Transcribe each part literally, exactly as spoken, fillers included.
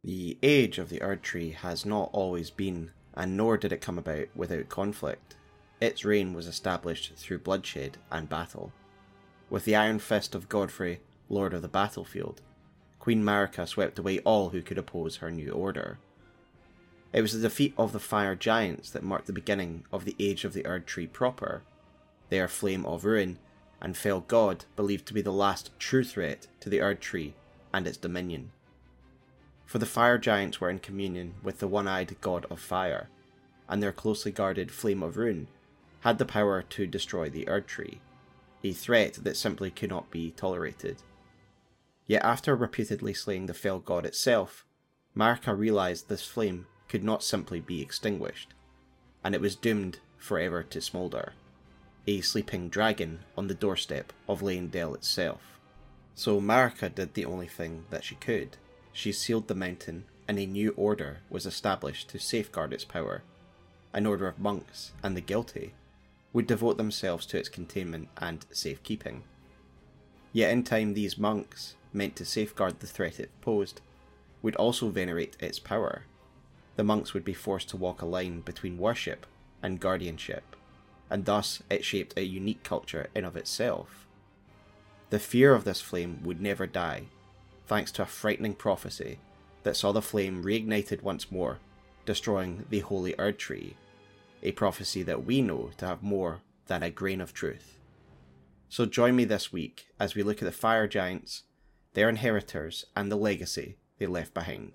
The age of the Erd Tree has not always been, and nor did it come about without conflict. Its reign was established through bloodshed and battle. With the iron fist of Godfrey, Lord of the Battlefield, Queen Marika swept away all who could oppose her new order. It was the defeat of the Fire Giants that marked the beginning of the Age of the Erd Tree proper, their Flame of Ruin and Fell God believed to be the last true threat to the Erd Tree and its dominion. For the Fire Giants were in communion with the one-eyed God of Fire, and their closely guarded Flame of Ruin had the power to destroy the Erd Tree, a threat that simply could not be tolerated. Yet after reputedly slaying the Fell God itself, Marika realised this flame could not simply be extinguished, and it was doomed forever to smoulder, a sleeping dragon on the doorstep of Leyndell itself. So Marika did the only thing that she could. She sealed the mountain, and a new order was established to safeguard its power. An order of monks and the guilty would devote themselves to its containment and safekeeping. Yet in time these monks, meant to safeguard the threat it posed, would also venerate its power. The monks would be forced to walk a line between worship and guardianship, and thus it shaped a unique culture in of itself. The fear of this flame would never die, thanks to a frightening prophecy that saw the flame reignited once more, destroying the Holy Erd Tree, a prophecy that we know to have more than a grain of truth. So join me this week as we look at the Fire Giants, their inheritors, and the legacy they left behind.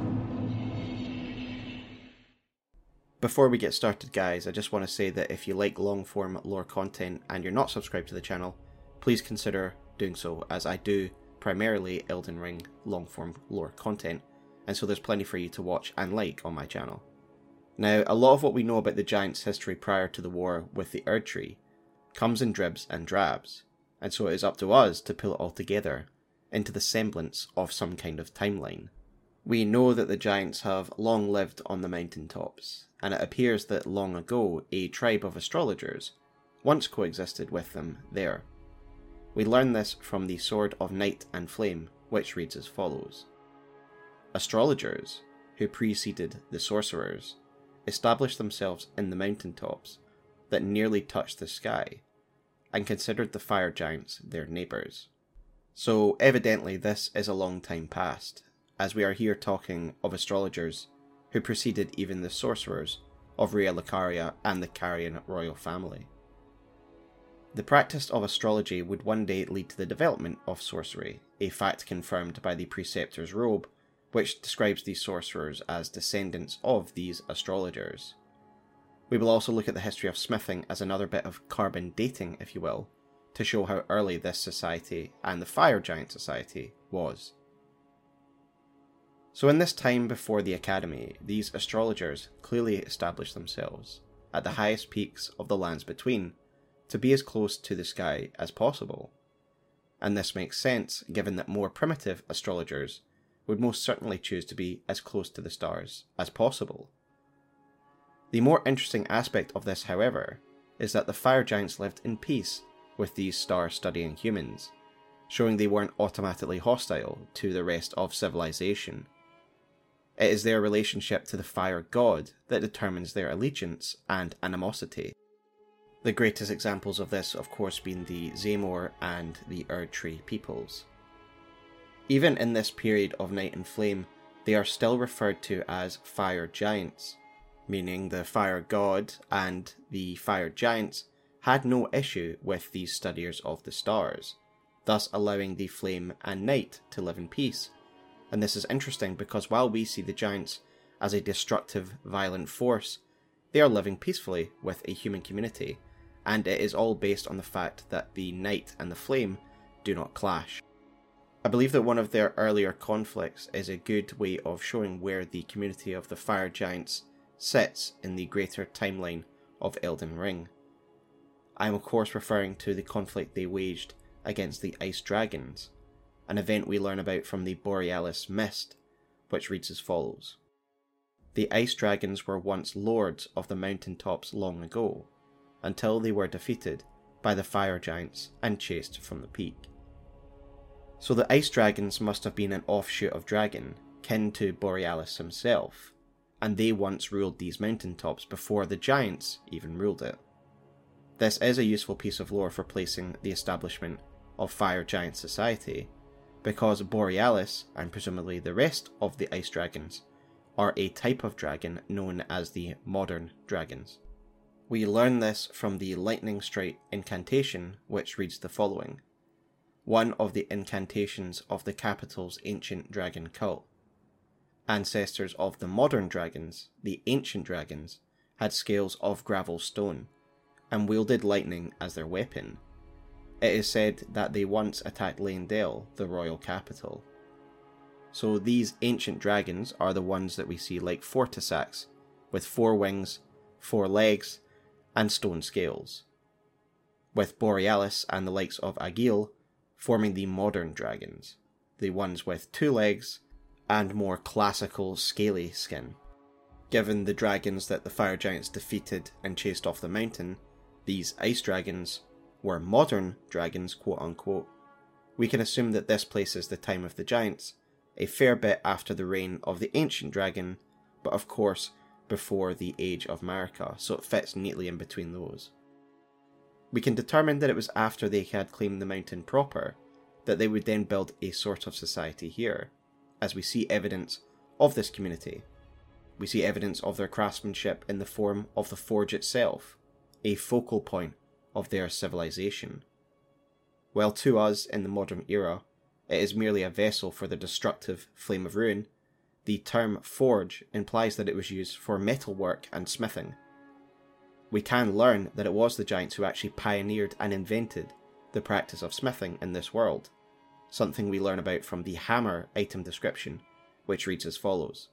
Before we get started guys, I just want to say that if you like long form lore content and you're not subscribed to the channel, please consider doing so, as I do primarily Elden Ring long form lore content, and so there's plenty for you to watch and like on my channel. Now, a lot of what we know about the Giants' history prior to the war with the Erd Tree comes in dribs and drabs, and so it is up to us to pull it all together into the semblance of some kind of timeline. We know that the Giants have long lived on the mountaintops, and it appears that long ago a tribe of astrologers once coexisted with them there. We learn this from the Sword of Night and Flame, which reads as follows. Astrologers, who preceded the sorcerers, established themselves in the mountaintops that nearly touched the sky, and considered the Fire Giants their neighbours. So evidently this is a long time past, as we are here talking of astrologers who preceded even the sorcerers of Raya Lucaria and the Carian royal family. The practice of astrology would one day lead to the development of sorcery, a fact confirmed by the Preceptor's Robe, which describes these sorcerers as descendants of these astrologers. We will also look at the history of smithing as another bit of carbon dating, if you will, to show how early this society and the Fire Giant society was. So in this time before the Academy, these astrologers clearly established themselves at the highest peaks of the lands between to be as close to the sky as possible. And this makes sense given that more primitive astrologers would most certainly choose to be as close to the stars as possible. The more interesting aspect of this, however, is that the Fire Giants lived in peace with these star-studying humans, showing they weren't automatically hostile to the rest of civilization. It is their relationship to the Fire God that determines their allegiance and animosity. The greatest examples of this, of course, being the Zaemor and the Erd Tree peoples. Even in this period of Night and Flame, they are still referred to as Fire Giants, meaning the Fire God and the Fire Giants had no issue with these studiers of the stars, thus allowing the Flame and Night to live in peace. And this is interesting because while we see the Giants as a destructive, violent force, they are living peacefully with a human community, and it is all based on the fact that the Night and the Flame do not clash. I believe that one of their earlier conflicts is a good way of showing where the community of the Fire Giants sits in the greater timeline of Elden Ring. I am of course referring to the conflict they waged against the Ice Dragons, an event we learn about from the Borealis Mist, which reads as follows. The Ice Dragons were once lords of the mountaintops long ago, until they were defeated by the Fire Giants and chased from the peak. So the Ice Dragons must have been an offshoot of Dragon, kin to Borealis himself, and they once ruled these mountaintops before the giants even ruled it. This is a useful piece of lore for placing the establishment of Fire Giant Society, because Borealis, and presumably the rest of the ice dragons, are a type of dragon known as the modern dragons. We learn this from the Lightning Strike incantation, which reads the following: one of the incantations of the capital's ancient dragon cult. Ancestors of the modern dragons, the ancient dragons, had scales of gravel stone, and wielded lightning as their weapon. It is said that they once attacked Leyndell, the royal capital. So these ancient dragons are the ones that we see like Fortisax, with four wings, four legs, and stone scales, with Borealis and the likes of Agheel forming the modern dragons, the ones with two legs and more classical scaly skin. Given the dragons that the fire giants defeated and chased off the mountain, these ice dragons were modern dragons, quote unquote, we can assume that this places the time of the giants a fair bit after the reign of the ancient dragon, but of course before the age of Marika, so it fits neatly in between those. We can determine that it was after they had claimed the mountain proper that they would then build a sort of society here, as we see evidence of this community. We see evidence of their craftsmanship in the form of the forge itself, a focal point of their civilization. While to us, in the modern era, it is merely a vessel for the destructive Flame of Ruin, the term forge implies that it was used for metalwork and smithing. We can learn that it was the giants who actually pioneered and invented the practice of smithing in this world, something we learn about from the hammer item description, which reads as follows: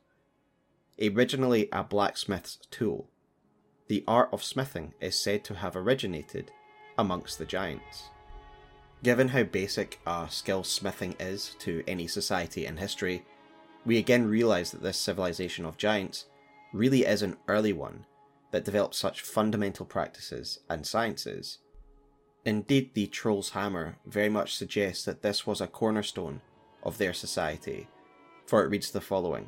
originally a blacksmith's tool, the art of smithing is said to have originated amongst the giants. Given how basic a skill smithing is to any society in history, we again realise that this civilization of giants really is an early one that developed such fundamental practices and sciences. Indeed, the Troll's Hammer very much suggests that this was a cornerstone of their society, for it reads the following: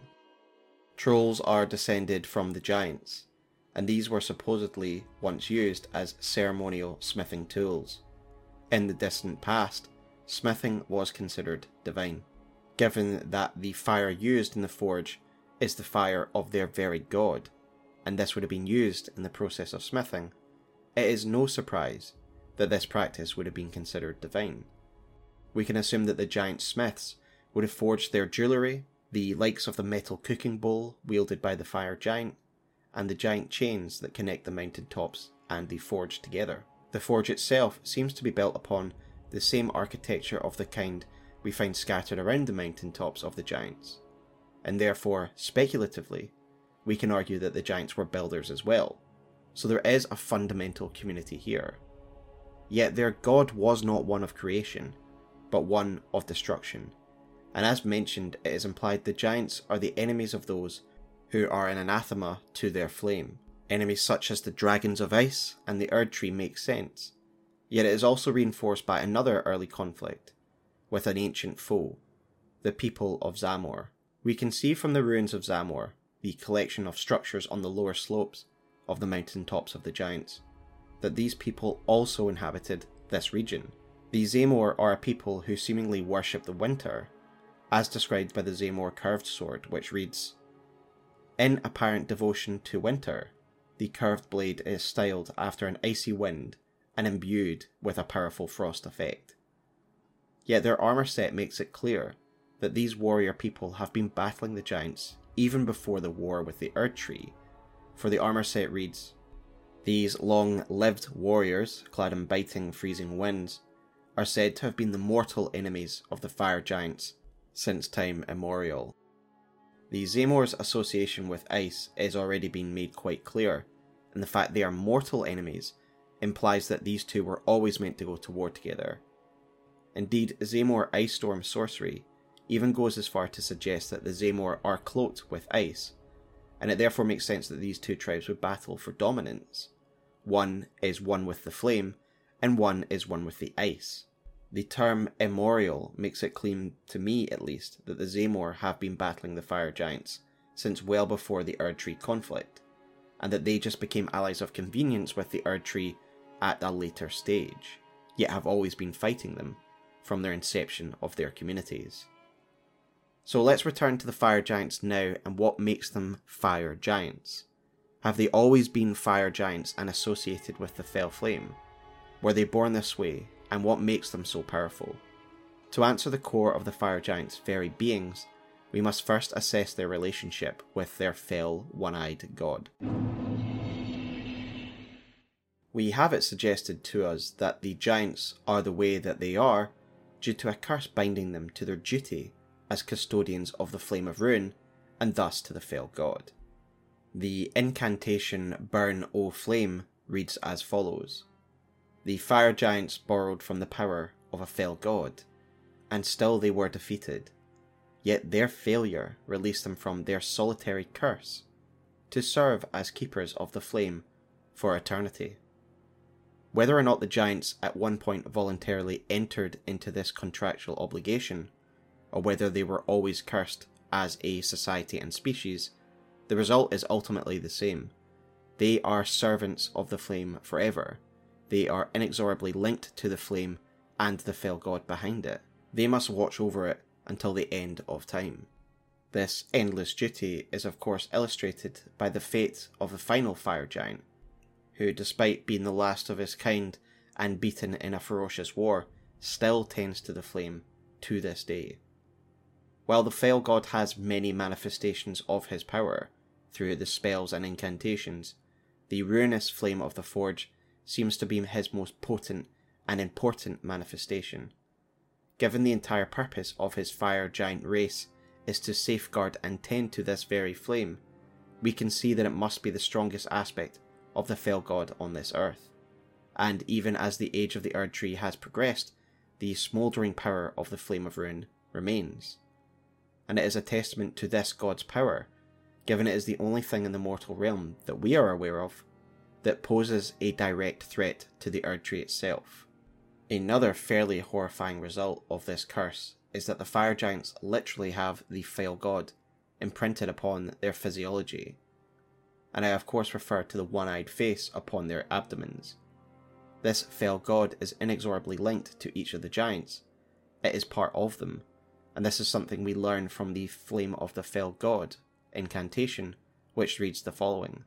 trolls are descended from the giants, and these were supposedly once used as ceremonial smithing tools. In the distant past, smithing was considered divine, given that the fire used in the forge is the fire of their very god, and this would have been used in the process of smithing. It is no surprise that this practice would have been considered divine. We can assume that the giant smiths would have forged their jewellery, the likes of the metal cooking bowl wielded by the fire giant, and the giant chains that connect the mountain tops and the forge together. The forge itself seems to be built upon the same architecture of the kind we find scattered around the mountain tops of the giants, and therefore, speculatively, we can argue that the giants were builders as well, so there is a fundamental community here. Yet their god was not one of creation, but one of destruction, and as mentioned, it is implied the giants are the enemies of those who are an anathema to their flame. Enemies such as the dragons of ice and the Erdtree make sense, yet it is also reinforced by another early conflict with an ancient foe, the people of Zamor. We can see from the ruins of Zamor, the collection of structures on the lower slopes of the mountain tops of the giants, that these people also inhabited this region. The Zamor are a people who seemingly worship the winter, as described by the Zamor curved sword, which reads, in apparent devotion to winter, the curved blade is styled after an icy wind and imbued with a powerful frost effect. Yet their armour set makes it clear that these warrior people have been battling the giants even before the war with the Erdtree, for the armour set reads, these long-lived warriors, clad in biting freezing winds, are said to have been the mortal enemies of the fire giants since time immemorial. The Zamor's association with ice is already being made quite clear, and the fact they are mortal enemies implies that these two were always meant to go to war together. Indeed, Zamor Ice Storm sorcery even goes as far to suggest that the Zamor are cloaked with ice, and it therefore makes sense that these two tribes would battle for dominance. One is one with the flame, and one is one with the ice. The term immemorial makes it claim, to me at least, that the Zamor have been battling the fire giants since well before the Erdtree conflict, and that they just became allies of convenience with the Erdtree at a later stage, yet have always been fighting them from their inception of their communities. So let's return to the fire giants now and what makes them fire giants. Have they always been fire giants and associated with the Fel Flame? Were they born this way, and what makes them so powerful? To answer the core of the fire giants' very beings, we must first assess their relationship with their fell, one-eyed god. We have it suggested to us that the giants are the way that they are due to a curse binding them to their duty as custodians of the Flame of Ruin, and thus to the fell god. The incantation Burn, O Flame reads as follows: The fire giants borrowed from the power of a fell god, and still they were defeated, yet their failure released them from their solitary curse, to serve as keepers of the flame for eternity. Whether or not the giants at one point voluntarily entered into this contractual obligation, or whether they were always cursed as a society and species, the result is ultimately the same. They are servants of the flame forever. They are inexorably linked to the flame and the fell god behind it. They must watch over it until the end of time. This endless duty is of course illustrated by the fate of the final fire giant, who, despite being the last of his kind and beaten in a ferocious war, still tends to the flame to this day. While the fell god has many manifestations of his power through the spells and incantations, the ruinous flame of the forge seems to be his most potent and important manifestation. Given the entire purpose of his fire giant race is to safeguard and tend to this very flame, we can see that it must be the strongest aspect of the fell god on this earth. And even as the age of the Erdtree has progressed, the smouldering power of the Flame of Ruin remains. And it is a testament to this god's power, given it is the only thing in the mortal realm that we are aware of that poses a direct threat to the Erdtree itself. Another fairly horrifying result of this curse is that the fire giants literally have the fell god imprinted upon their physiology, and I of course refer to the one-eyed face upon their abdomens. This fell god is inexorably linked to each of the giants. It is part of them, and this is something we learn from the Flame of the Fell God incantation, which reads the following: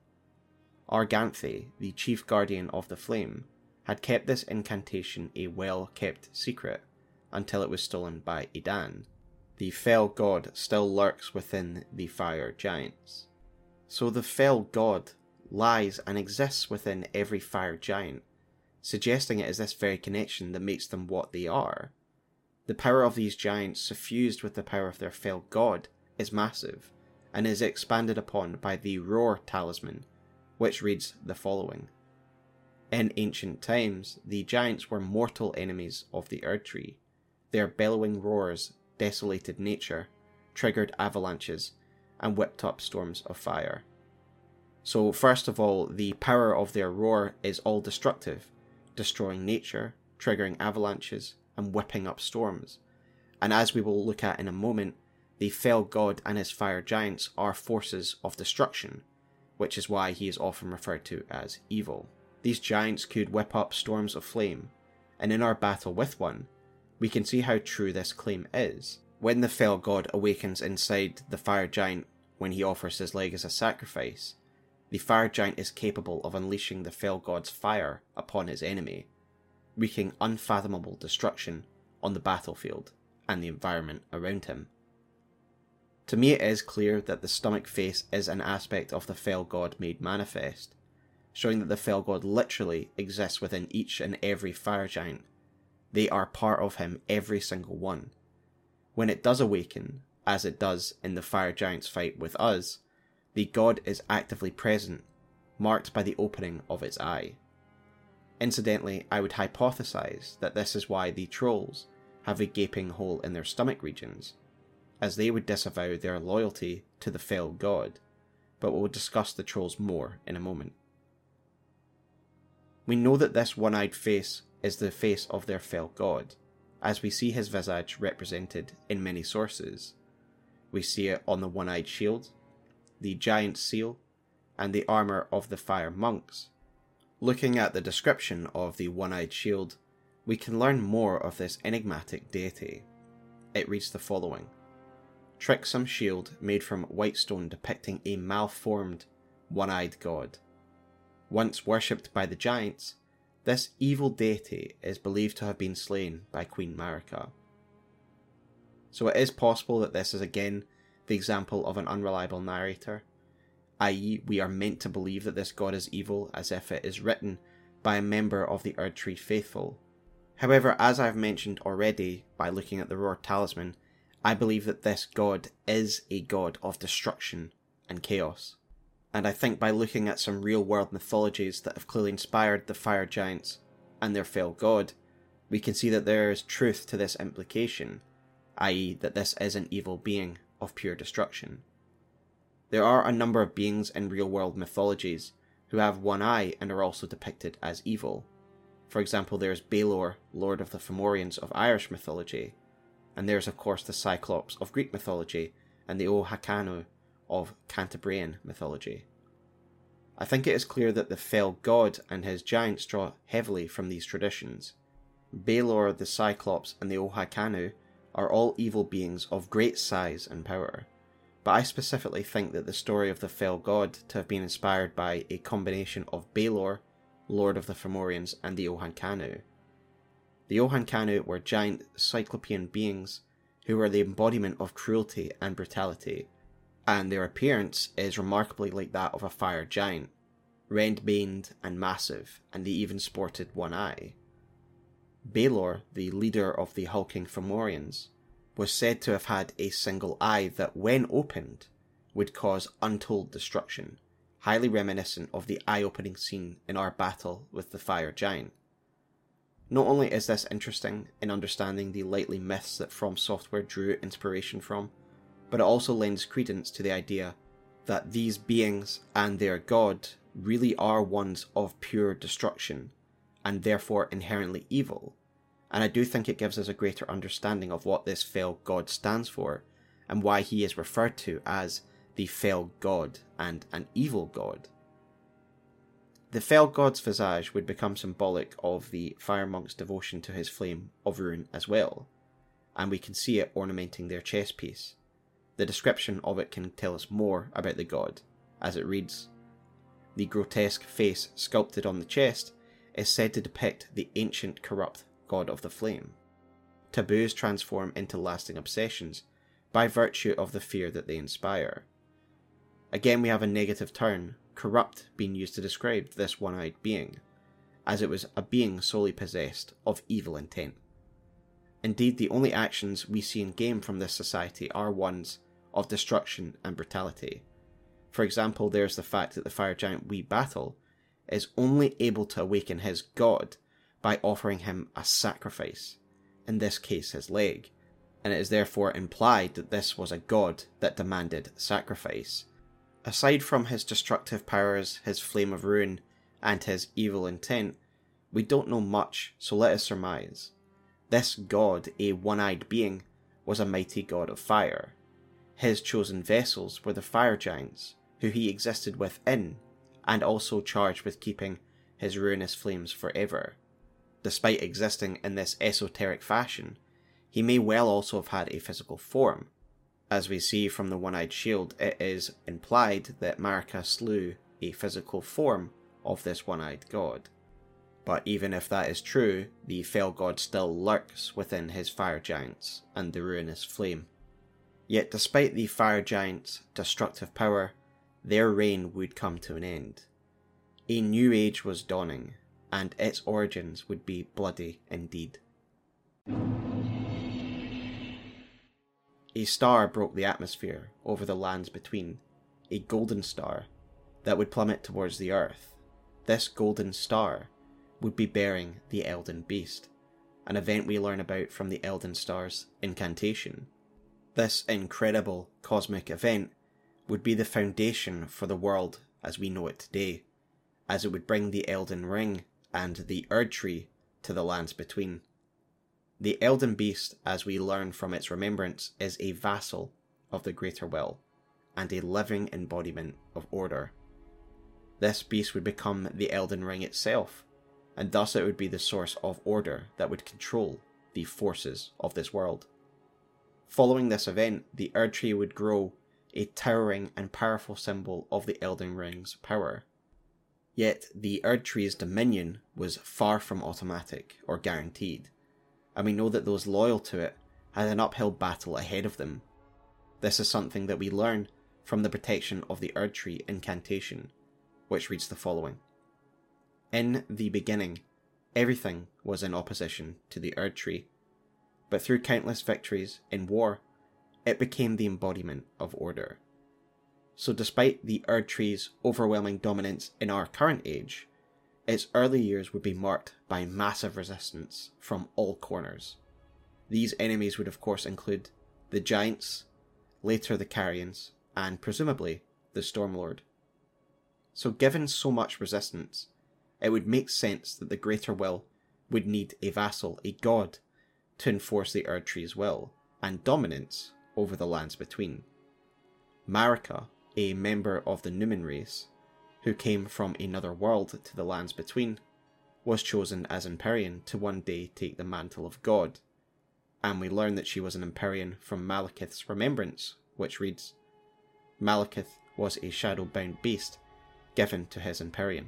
Arganthe, the chief guardian of the flame, had kept this incantation a well-kept secret until it was stolen by Edan. The fell god still lurks within the fire giants. So the fell god lies and exists within every fire giant, suggesting it is this very connection that makes them what they are. The power of these giants suffused with the power of their fell god is massive, and is expanded upon by the Roar talisman, which reads the following: In ancient times, the giants were mortal enemies of the Erdtree. Their bellowing roars desolated nature, triggered avalanches, and whipped up storms of fire. So first of all, the power of their roar is all destructive, destroying nature, triggering avalanches, and whipping up storms. And as we will look at in a moment, the fell god and his fire giants are forces of destruction, which is why he is often referred to as evil. These giants could whip up storms of flame, and in our battle with one, we can see how true this claim is. When the fell god awakens inside the fire giant when he offers his leg as a sacrifice, the fire giant is capable of unleashing the fell god's fire upon his enemy, wreaking unfathomable destruction on the battlefield and the environment around him. To me, it is clear that the stomach face is an aspect of the fell god made manifest, showing that the fell god literally exists within each and every fire giant. They are part of him, every single one. When it does awaken, as it does in the fire giant's fight with us, the god is actively present, marked by the opening of its eye. Incidentally, I would hypothesize that this is why the trolls have a gaping hole in their stomach regions, as they would disavow their loyalty to the fell god, but we'll discuss the trolls more in a moment. We know that this one-eyed face is the face of their fell god, as we see his visage represented in many sources. We see it on the one-eyed shield, the giant seal, and the armour of the fire monks. Looking at the description of the one-eyed shield, we can learn more of this enigmatic deity. It reads the following: "Tricksome shield made from white stone depicting a malformed, one-eyed god. Once worshipped by the giants, this evil deity is believed to have been slain by Queen Marika." So it is possible that this is again the example of an unreliable narrator, that is we are meant to believe that this god is evil as if it is written by a member of the Erdtree faithful. However, as I've mentioned already by looking at the Roar Talisman, I believe that this god is a god of destruction and chaos. And I think by looking at some real world mythologies that have clearly inspired the fire giants and their fell god, we can see that there is truth to this implication, that is that this is an evil being of pure destruction. There are a number of beings in real world mythologies who have one eye and are also depicted as evil. For example, there's Baelor, Lord of the Fomorians of Irish mythology, and there's of course the Cyclops of Greek mythology and the Ohakanu of Cantabrian mythology. I think it is clear that the fell god and his giants draw heavily from these traditions. Baelor, the Cyclops, and the Ohakanu are all evil beings of great size and power, but I specifically think that the story of the fell god to have been inspired by a combination of Baelor, Lord of the Fomorians, and the Ohakanu. The Ohakanu were giant cyclopean beings who were the embodiment of cruelty and brutality, and their appearance is remarkably like that of a fire giant, red-maned and massive, and they even sported one eye. Baelor, the leader of the hulking Fomorians, was said to have had a single eye that, when opened, would cause untold destruction, highly reminiscent of the eye-opening scene in our battle with the fire giant. Not only is this interesting in understanding the likely myths that From Software drew inspiration from, but it also lends credence to the idea that these beings and their god really are ones of pure destruction, and therefore inherently evil, and I do think it gives us a greater understanding of what this fell god stands for, and why he is referred to as the fell god and an evil god. The fell god's visage would become symbolic of the fire monk's devotion to his flame of ruin as well, and we can see it ornamenting their chest piece. The description of it can tell us more about the god, as it reads: "The grotesque face sculpted on the chest is said to depict the ancient corrupt god of the flame. Taboos transform into lasting obsessions by virtue of the fear that they inspire." Again we have a negative term, corrupt, being used to describe this one-eyed being, as it was a being solely possessed of evil intent. Indeed, the only actions we see in game from this society are ones of destruction and brutality. For example, there's the fact that the fire giant we battle is only able to awaken his god by offering him a sacrifice, in this case his leg, and it is therefore implied that this was a god that demanded sacrifice. Aside from his destructive powers, his flame of ruin, and his evil intent, we don't know much, so let us surmise. This god, a one-eyed being, was a mighty god of fire. His chosen vessels were the fire giants, who he existed within, and also charged with keeping his ruinous flames forever. Despite existing in this esoteric fashion, he may well also have had a physical form. As we see from the one-eyed shield, it is implied that Marika slew a physical form of this one-eyed god. But even if that is true, the fell god still lurks within his fire giants and the ruinous flame. Yet despite the fire giants' destructive power, their reign would come to an end. A new age was dawning, and its origins would be bloody indeed. A star broke the atmosphere over the lands between, a golden star that would plummet towards the earth. This golden star would be bearing the Elden Beast, an event we learn about from the Elden Star's incantation. This incredible cosmic event would be the foundation for the world as we know it today, as it would bring the Elden Ring and the Erdtree to the lands between. The Elden Beast, as we learn from its remembrance, is a vassal of the Greater Will, and a living embodiment of order. This beast would become the Elden Ring itself, and thus it would be the source of order that would control the forces of this world. Following this event, the Erdtree would grow a towering and powerful symbol of the Elden Ring's power. Yet the Erdtree's dominion was far from automatic or guaranteed, and we know that those loyal to it had an uphill battle ahead of them. This is something that we learn from the protection of the Erdtree incantation, which reads the following. In the beginning, everything was in opposition to the Erdtree, but through countless victories in war, it became the embodiment of order. So despite the Erdtree's overwhelming dominance in our current age, its early years would be marked by massive resistance from all corners. These enemies would of course include the Giants, later the Carians, and presumably the Stormlord. So given so much resistance, it would make sense that the Greater Will would need a vassal, a god, to enforce the Erdtree's will and dominance over the lands between. Marika, a member of the Numen race, who came from another world to the lands between, was chosen as Empyrean to one day take the mantle of God, and we learn that she was an Empyrean from Malekith's remembrance, which reads, Malekith was a shadow-bound beast given to his Empyrean.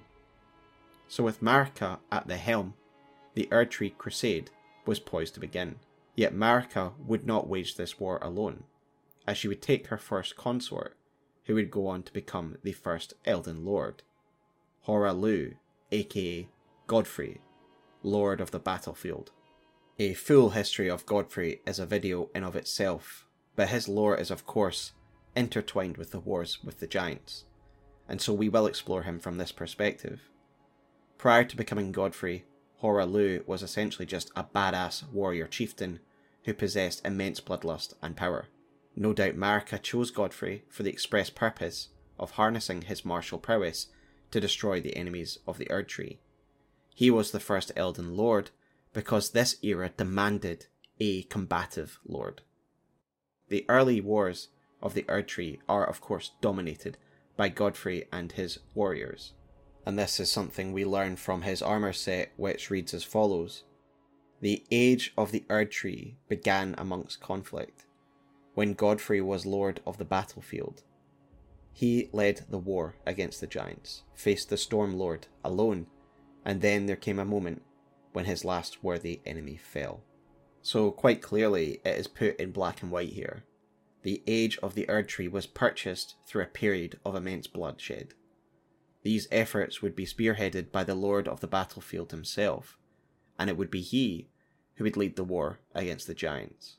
So with Marika at the helm, the Erdtree crusade was poised to begin. Yet Marika would not wage this war alone, as she would take her first consort, who would go on to become the first Elden Lord, Hoarah-Loux, aka Godfrey, Lord of the Battlefield. A full history of Godfrey is a video in of itself, but his lore is of course intertwined with the wars with the Giants, and so we will explore him from this perspective. Prior to becoming Godfrey, Hoarah-Loux was essentially just a badass warrior chieftain who possessed immense bloodlust and power. No doubt Marika chose Godfrey for the express purpose of harnessing his martial prowess to destroy the enemies of the Erdtree. He was the first Elden Lord because this era demanded a combative lord. The early wars of the Erdtree are of course dominated by Godfrey and his warriors, and this is something we learn from his armour set, which reads as follows. The age of the Erdtree began amongst conflict, when Godfrey was lord of the battlefield. He led the war against the Giants, faced the Stormlord alone, and then there came a moment when his last worthy enemy fell. So quite clearly it is put in black and white here. The age of the Erdtree was purchased through a period of immense bloodshed. These efforts would be spearheaded by the Lord of the Battlefield himself, and it would be he who would lead the war against the Giants.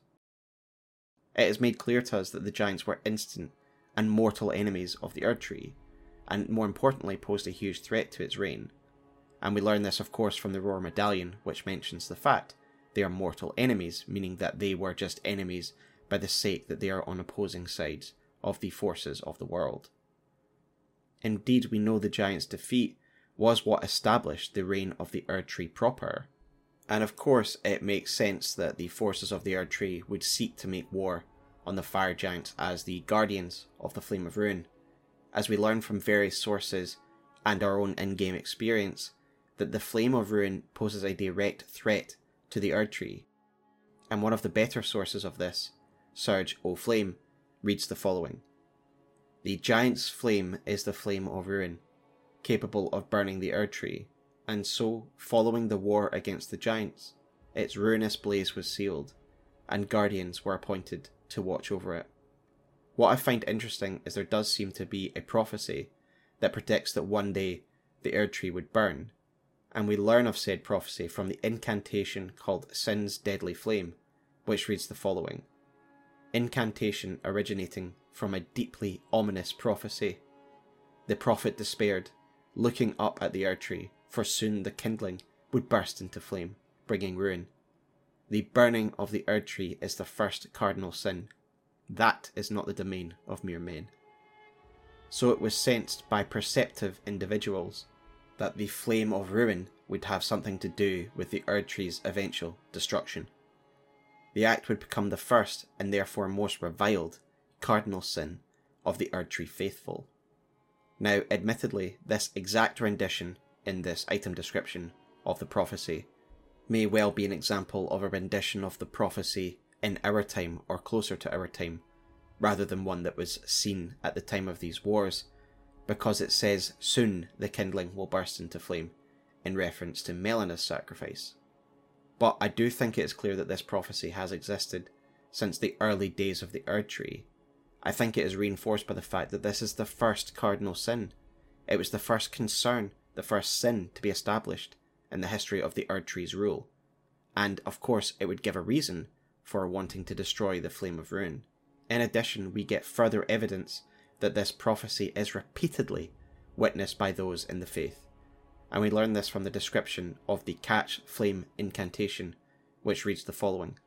It is made clear to us that the Giants were instant and mortal enemies of the Erdtree, and more importantly posed a huge threat to its reign. And we learn this of course from the Roar Medallion, which mentions the fact they are mortal enemies, meaning that they were just enemies by the sake that they are on opposing sides of the forces of the world. Indeed, we know the Giants' defeat was what established the reign of the Erdtree proper. And of course it makes sense that the forces of the Erdtree would seek to make war on the Fire Giants as the guardians of the Flame of Ruin, as we learn from various sources and our own in-game experience that the Flame of Ruin poses a direct threat to the Erdtree. And one of the better sources of this, Serge O'Flame, reads the following. The Giant's flame is the Flame of Ruin, capable of burning the Erdtree, and so, following the war against the Giants, its ruinous blaze was sealed, and guardians were appointed to watch over it. What I find interesting is there does seem to be a prophecy that predicts that one day the Erdtree would burn, and we learn of said prophecy from the incantation called Sin's Deadly Flame, which reads the following. Incantation originating from a deeply ominous prophecy. The prophet despaired, looking up at the Erdtree, for soon the kindling would burst into flame, bringing ruin. The burning of the Erdtree is the first cardinal sin. That is not the domain of mere men. So it was sensed by perceptive individuals that the Flame of Ruin would have something to do with the Erdtree's eventual destruction. the act would become the first, and therefore most reviled, cardinal sin of the Erdtree faithful. Now, admittedly, this exact rendition in this item description of the prophecy may well be an example of a rendition of the prophecy in our time or closer to our time, rather than one that was seen at the time of these wars, because it says, "Soon the kindling will burst into flame," in reference to Melina's sacrifice. But I do think it is clear that this prophecy has existed since the early days of the Erdtree. I think it is reinforced by the fact that this is the first cardinal sin. It was the first concern, the first sin to be established in the history of the Erdtree's rule, and of course it would give a reason for wanting to destroy the Flame of Ruin. In addition, we get further evidence that this prophecy is repeatedly witnessed by those in the faith, and we learn this from the description of the Catch Flame incantation, which reads the following.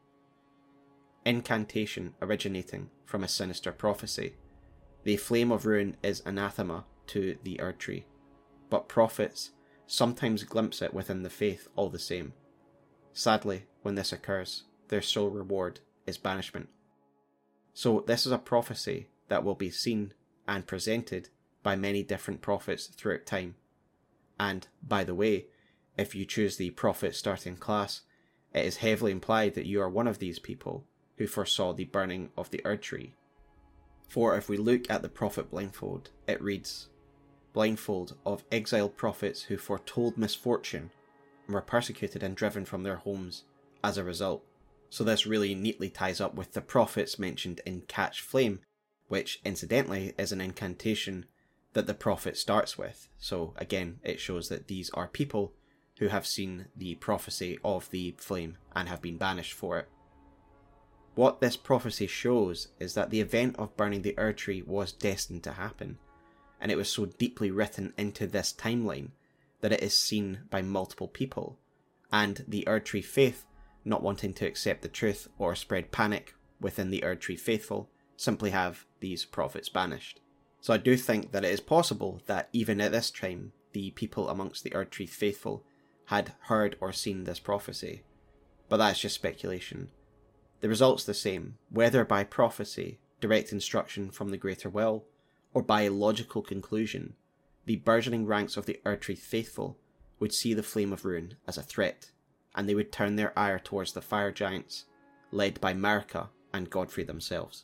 Incantation originating from a sinister prophecy. The Flame of Ruin is anathema to the Erdtree, but prophets sometimes glimpse it within the faith all the same. Sadly, when this occurs, their sole reward is banishment. So this is a prophecy that will be seen and presented by many different prophets throughout time. And, by the way, if you choose the prophet starting class, it is heavily implied that you are one of these people who foresaw the burning of the Erdtree. For if we look at the prophet blindfold, it reads, "Blindfold of exiled prophets who foretold misfortune and were persecuted and driven from their homes as a result." So this really neatly ties up with the prophets mentioned in Catch Flame, which incidentally is an incantation that the prophet starts with. So again, it shows that these are people who have seen the prophecy of the flame and have been banished for it. What this prophecy shows is that the event of burning the Erdtree was destined to happen, and it was so deeply written into this timeline that it is seen by multiple people, and the Erdtree faith, not wanting to accept the truth or spread panic within the Erdtree faithful, simply have these prophets banished. So I do think that it is possible that even at this time, the people amongst the Erdtree faithful had heard or seen this prophecy, but that's just speculation. The result's the same, whether by prophecy, direct instruction from the Greater Will, or by a logical conclusion. The burgeoning ranks of the Erdtree faithful would see the Flame of Ruin as a threat, and they would turn their ire towards the fire giants, led by Marika and Godfrey themselves.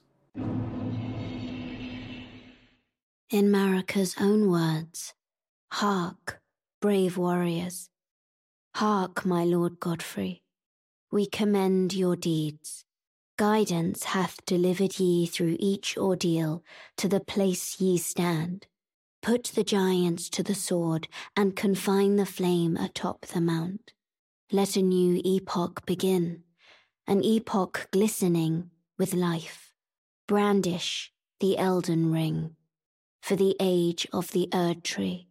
In Marika's own words, "Hark, brave warriors. Hark, my lord Godfrey. We commend your deeds. Guidance hath delivered ye through each ordeal to the place ye stand. Put the giants to the sword and confine the flame atop the mount. Let a new epoch begin, an epoch glistening with life. Brandish the Elden Ring for the age of the Erdtree."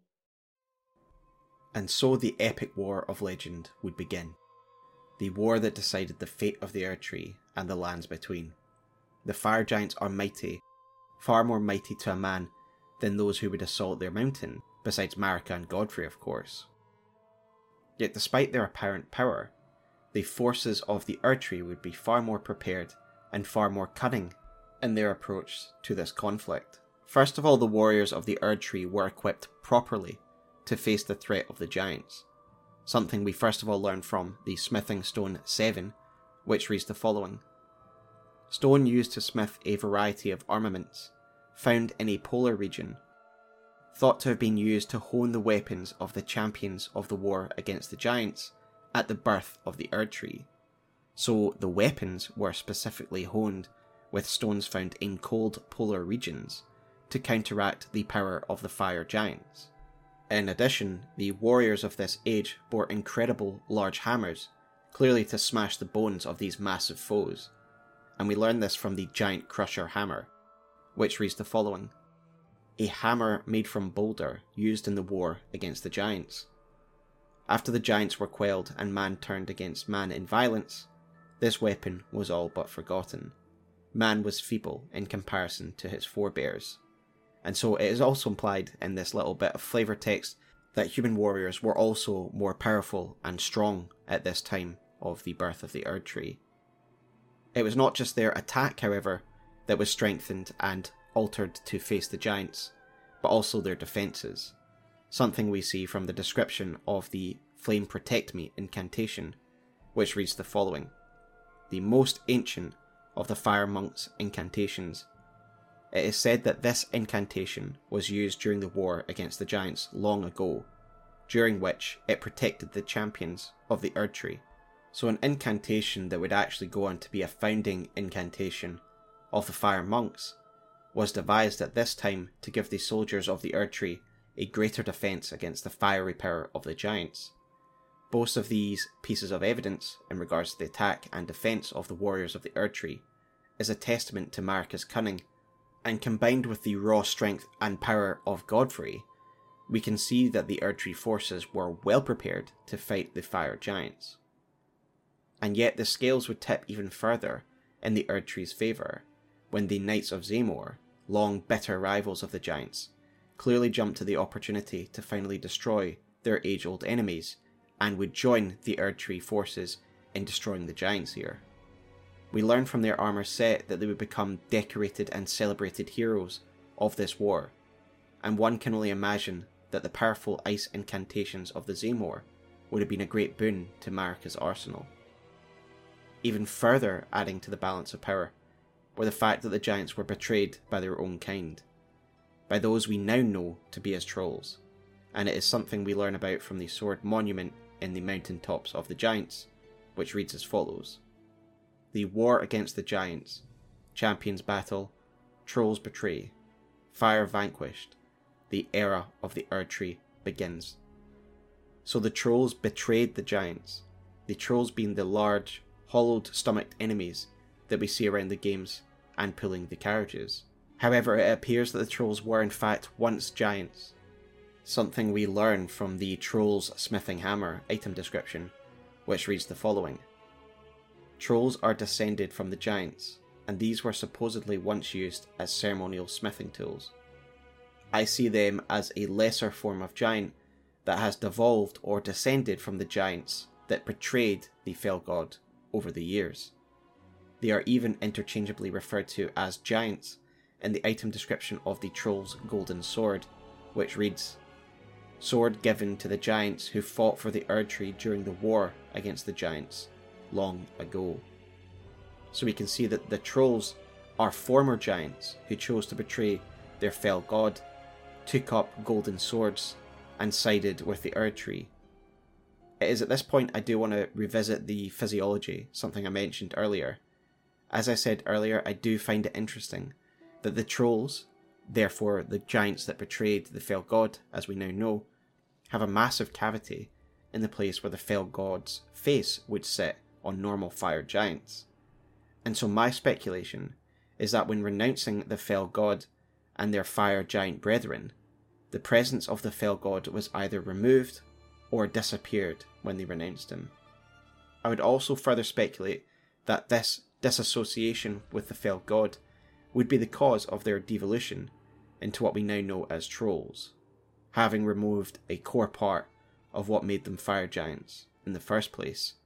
And so the epic war of legend would begin. The war that decided the fate of the Erdtree and the lands between. The fire giants are mighty, far more mighty to a man than those who would assault their mountain, besides Marika and Godfrey of course. Yet despite their apparent power, the forces of the Erdtree would be far more prepared and far more cunning in their approach to this conflict. First of all, the warriors of the Erdtree were equipped properly to face the threat of the giants, something we first of all learn from the smithing stone seven, which reads the following. Stone used to smith a variety of armaments, found in a polar region, thought to have been used to hone the weapons of the champions of the war against the giants at the birth of the Erdtree. So the weapons were specifically honed with stones found in cold polar regions to counteract the power of the fire giants. In addition, the warriors of this age bore incredible large hammers, clearly to smash the bones of these massive foes, and we learn this from the Giant Crusher hammer, which reads the following. A hammer made from boulder used in the war against the giants. After the giants were quelled and man turned against man in violence, this weapon was all but forgotten. Man was feeble in comparison to his forebears. And so it is also implied in this little bit of flavour text that human warriors were also more powerful and strong at this time of the birth of the Erdtree. It was not just their attack, however, that was strengthened and altered to face the giants, but also their defences, something we see from the description of the Flame Protect Me incantation, which reads the following: the most ancient of the Fire Monk's incantations. It is said that this incantation was used during the war against the giants long ago, during which it protected the champions of the Erdtree. So an incantation that would actually go on to be a founding incantation of the Fire Monks was devised at this time to give the soldiers of the Erdtree a greater defence against the fiery power of the giants. Both of these pieces of evidence in regards to the attack and defence of the warriors of the Erdtree is a testament to Marika's cunning, and combined with the raw strength and power of Godfrey, we can see that the Erdtree forces were well prepared to fight the fire giants. And yet the scales would tip even further in the Erdtree's favour when the Knights of Zaemor, long bitter rivals of the giants, clearly jumped to the opportunity to finally destroy their age-old enemies and would join the Erdtree forces in destroying the giants here. We learn from their armour set that they would become decorated and celebrated heroes of this war, and one can only imagine that the powerful ice incantations of the Zaemor would have been a great boon to Marika's arsenal. Even further adding to the balance of power were the fact that the giants were betrayed by their own kind, by those we now know to be as trolls, and it is something we learn about from the sword monument in the mountain tops of the giants, which reads as follows: the war against the giants, champions battle, trolls betray, fire vanquished, the era of the Erdtree begins. So the trolls betrayed the giants, the trolls being the large, hollowed-stomached enemies that we see around the games and pulling the carriages. However, it appears that the trolls were in fact once giants, something we learn from the Troll's Smithing Hammer item description, which reads the following: trolls are descended from the giants, and these were supposedly once used as ceremonial smithing tools. I see them as a lesser form of giant that has devolved or descended from the giants that betrayed the Fell God over the years. They are even interchangeably referred to as giants in the item description of the Troll's Golden Sword, which reads: sword given to the giants who fought for the Erdtree during the war against the giants long ago. So we can see that the trolls are former giants who chose to betray their fell god, took up golden swords, and sided with the Erdtree. It is at this point I do want to revisit the physiology, something I mentioned earlier. As I said earlier, I do find it interesting that the trolls, therefore the giants that betrayed the fell god as we now know, have a massive cavity in the place where the fell god's face would sit on normal fire giants. And so my speculation is that when renouncing the fell god and their fire giant brethren, the presence of the fell god was either removed or disappeared when they renounced him. I would also further speculate that this disassociation with the fell god would be the cause of their devolution into what we now know as trolls, having removed a core part of what made them fire giants in the first place.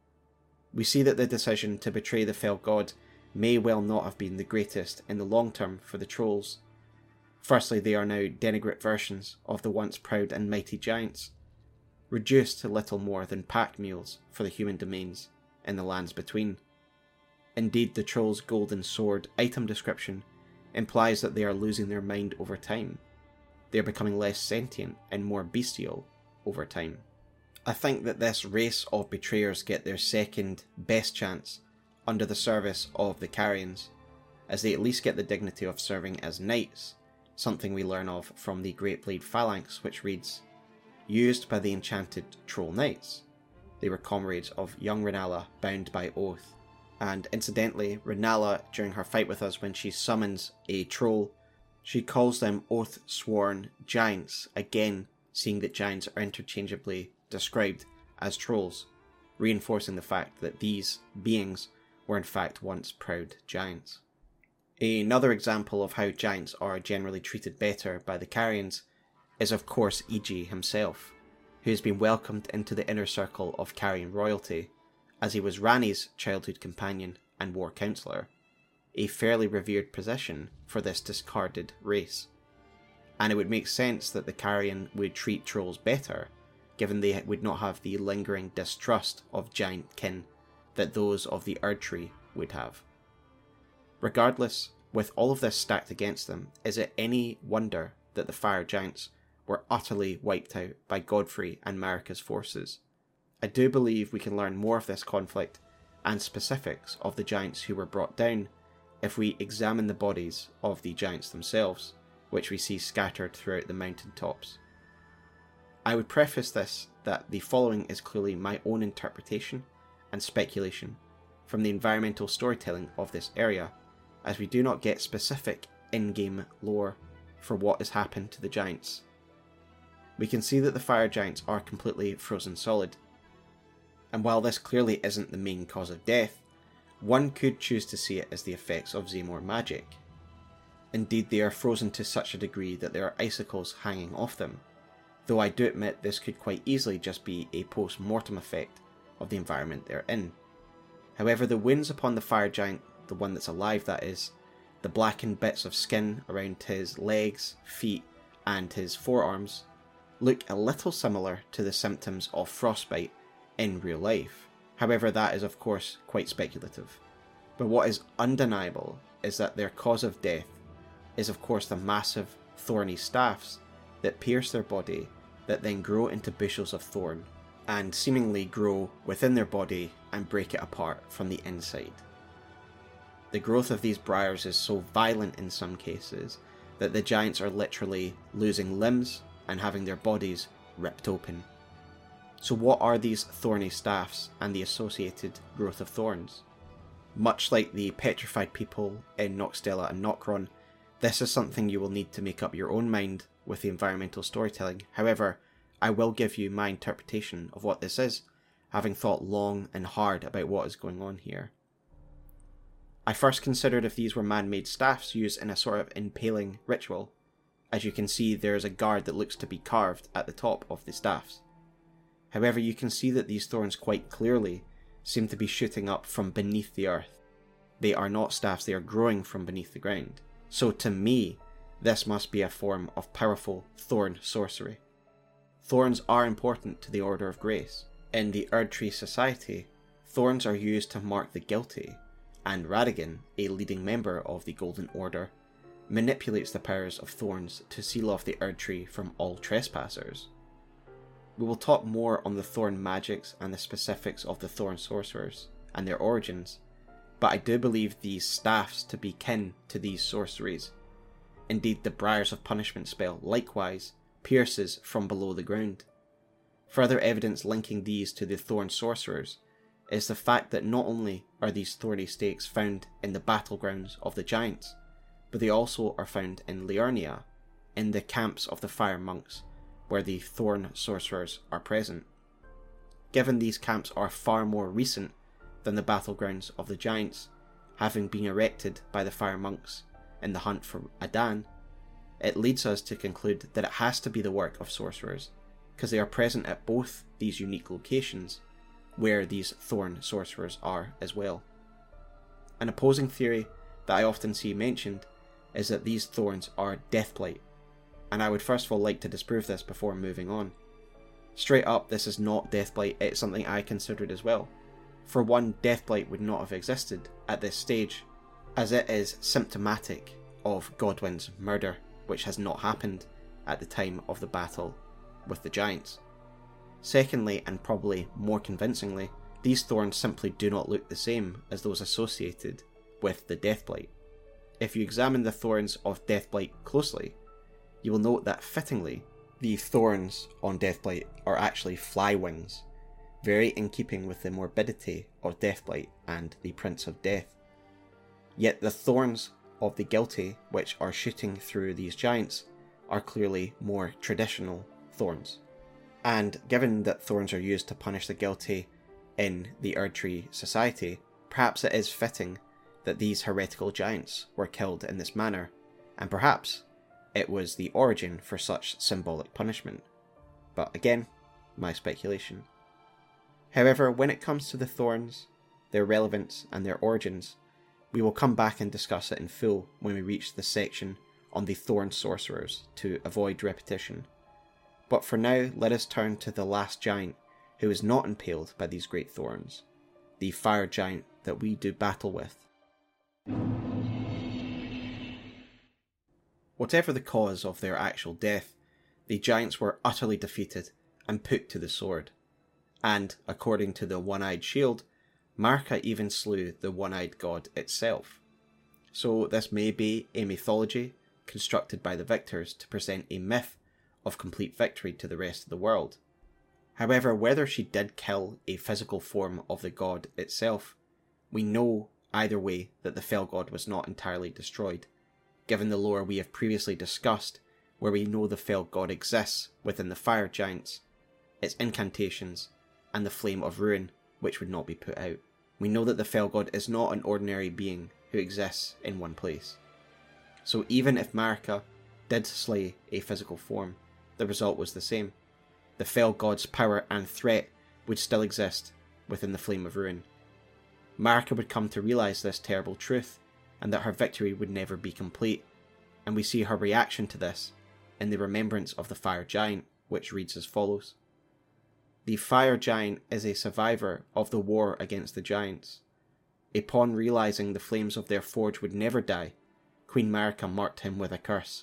We see that the decision to betray the fell god may well not have been the greatest in the long term for the trolls. Firstly, they are now denigrate versions of the once proud and mighty giants, reduced to little more than pack mules for the human domains in the lands between. Indeed, the Troll's Golden Sword item description implies that they are losing their mind over time. They are becoming less sentient and more bestial over time. I think that this race of betrayers get their second best chance under the service of the Carians, as they at least get the dignity of serving as knights, something we learn of from the Great Blade Phalanx, which reads: used by the enchanted Troll Knights. They were comrades of young Rennala bound by oath. And incidentally, Rennala, during her fight with us when she summons a troll, she calls them oath-sworn giants, again seeing that giants are interchangeably described as trolls, reinforcing the fact that these beings were in fact once proud giants. Another example of how giants are generally treated better by the Carians is of course Iji himself, who has been welcomed into the inner circle of Carian royalty, as he was Ranni's childhood companion and war counsellor, a fairly revered position for this discarded race. And it would make sense that the Carrion would treat trolls better, given they would not have the lingering distrust of giant kin that those of the Erdtree would have. Regardless, with all of this stacked against them, is it any wonder that the Fire Giants were utterly wiped out by Godfrey and Marika's forces? I do believe we can learn more of this conflict and specifics of the giants who were brought down if we examine the bodies of the giants themselves, which we see scattered throughout the mountain tops. I would preface this that the following is clearly my own interpretation and speculation from the environmental storytelling of this area, as we do not get specific in-game lore for what has happened to the giants. We can see that the fire giants are completely frozen solid, and while this clearly isn't the main cause of death, one could choose to see it as the effects of Xamor magic. Indeed, they are frozen to such a degree that there are icicles hanging off them, though I do admit this could quite easily just be a post-mortem effect of the environment they're in. However, the wounds upon the fire giant, the one that's alive that is, the blackened bits of skin around his legs, feet, and his forearms, look a little similar to the symptoms of frostbite in real life. However, that is of course quite speculative. But what is undeniable is that their cause of death is of course the massive thorny staffs that pierce their body that then grow into bushels of thorn and seemingly grow within their body and break it apart from the inside. The growth of these briars is so violent in some cases that the giants are literally losing limbs and having their bodies ripped open. So what are these thorny staffs and the associated growth of thorns? Much like the petrified people in Nokstella and Nokron, this is something you will need to make up your own mind with the environmental storytelling. However, I will give you my interpretation of what this is, having thought long and hard about what is going on here. I first considered if these were man-made staffs used in a sort of impaling ritual. As you can see, there is a guard that looks to be carved at the top of the staffs. However, you can see that these thorns quite clearly seem to be shooting up from beneath the earth. They are not staffs, they are growing from beneath the ground. So to me, this must be a form of powerful thorn sorcery. Thorns are important to the Order of Grace. In the Erdtree Society, thorns are used to mark the guilty, and Radagon, a leading member of the Golden Order, manipulates the powers of thorns to seal off the Erdtree from all trespassers. We will talk more on the thorn magics and the specifics of the thorn sorcerers and their origins, but I do believe these staffs to be kin to these sorceries. Indeed, the Briars of Punishment spell likewise pierces from below the ground. Further evidence linking these to the thorn sorcerers is the fact that not only are these thorny stakes found in the battlegrounds of the giants, but they also are found in Liurnia, in the camps of the fire monks, where the thorn sorcerers are present. Given these camps are far more recent than the battlegrounds of the giants, having been erected by the fire monks in the hunt for Adan, it leads us to conclude that it has to be the work of sorcerers, because they are present at both these unique locations where these thorn sorcerers are as well. An opposing theory that I often see mentioned is that these thorns are deathblight, and I would first of all like to disprove this before moving on. Straight up, this is not deathblight, it's something I considered as well. For one, deathblight would not have existed at this stage, as it is symptomatic of Godwyn's murder, which has not happened at the time of the battle with the giants. Secondly, and probably more convincingly, these thorns simply do not look the same as those associated with the Deathblight. If you examine the thorns of Deathblight closely, you will note that fittingly, the thorns on Deathblight are actually fly wings, very in keeping with the morbidity of Deathblight and the Prince of Death. Yet the thorns of the guilty, which are shooting through these giants, are clearly more traditional thorns. And given that thorns are used to punish the guilty in the Erdtree Society, perhaps it is fitting that these heretical giants were killed in this manner, and perhaps it was the origin for such symbolic punishment. But again, my speculation. However, when it comes to the thorns, their relevance and their origins, we will come back and discuss it in full when we reach the section on the Thorn Sorcerers to avoid repetition. But for now, let us turn to the last giant who is not impaled by these great thorns, the fire giant that we do battle with. Whatever the cause of their actual death, the giants were utterly defeated and put to the sword. And, according to the one-eyed shield, Marika even slew the one-eyed god itself. So this may be a mythology constructed by the victors to present a myth of complete victory to the rest of the world. However, whether she did kill a physical form of the god itself, we know either way that the fell god was not entirely destroyed, given the lore we have previously discussed, where we know the fell god exists within the fire giants, its incantations, and the flame of ruin, which would not be put out. We know that the fell god is not an ordinary being who exists in one place. So even if Marika did slay a physical form, the result was the same. The fell god's power and threat would still exist within the flame of ruin. Marika would come to realise this terrible truth, and that her victory would never be complete, and we see her reaction to this in the remembrance of the fire giant, which reads as follows. The fire giant is a survivor of the war against the giants. Upon realising the flames of their forge would never die, Queen Marika marked him with a curse.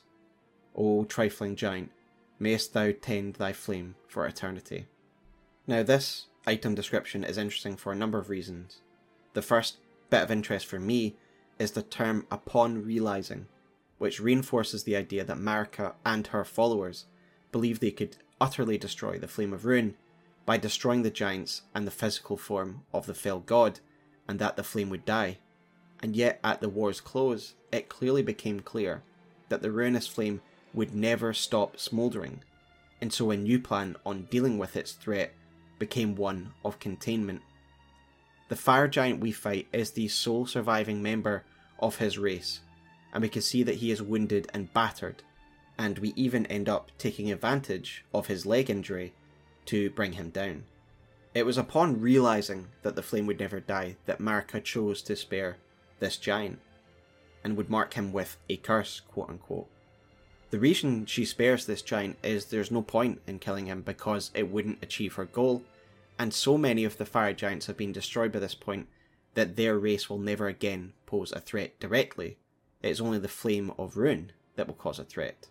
O trifling giant, mayst thou tend thy flame for eternity. Now this item description is interesting for a number of reasons. The first bit of interest for me is the term upon realising, which reinforces the idea that Marika and her followers believed they could utterly destroy the Flame of Ruin by destroying the giants and the physical form of the fell god, and that the flame would die. And yet at the war's close, it clearly became clear that the ruinous flame would never stop smouldering, and so a new plan on dealing with its threat became one of containment. The fire giant we fight is the sole surviving member of his race, and we can see that he is wounded and battered, and we even end up taking advantage of his leg injury to bring him down. It was upon realising that the flame would never die that Marika chose to spare this giant, and would mark him with a curse, quote unquote. The reason she spares this giant is there's no point in killing him because it wouldn't achieve her goal, and so many of the fire giants have been destroyed by this point that their race will never again pose a threat directly. It's only the Flame of Ruin that will cause a threat.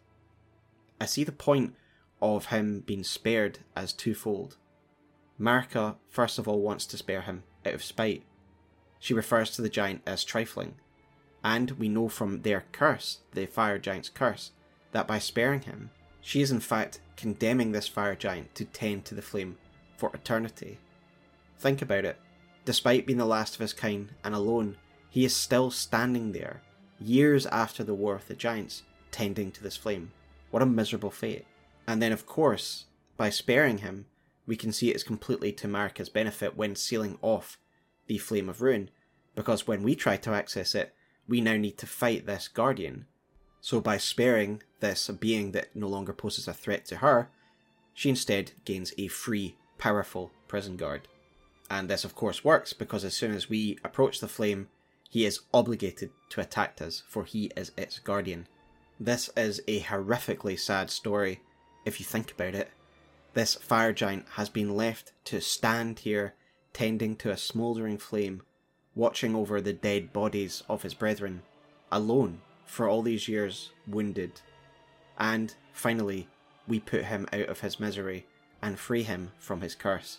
I see the point of him being spared as twofold. Marika first of all wants to spare him out of spite. She refers to the giant as trifling, and we know from their curse, the fire giant's curse, that by sparing him, she is in fact condemning this fire giant to tend to the flame for eternity. Think about it. Despite being the last of his kind and alone, he is still standing there, years after the war with the giants, tending to this flame. What a miserable fate. And then of course, by sparing him, we can see it's completely to Marika's benefit when sealing off the Flame of Ruin, because when we try to access it, we now need to fight this guardian. So by sparing this being that no longer poses a threat to her, she instead gains a free, powerful prison guard. And this of course works because as soon as we approach the flame, he is obligated to attack us, for he is its guardian. This is a horrifically sad story, if you think about it. This fire giant has been left to stand here, tending to a smouldering flame, watching over the dead bodies of his brethren, alone for all these years, wounded. And, finally, we put him out of his misery and free him from his curse.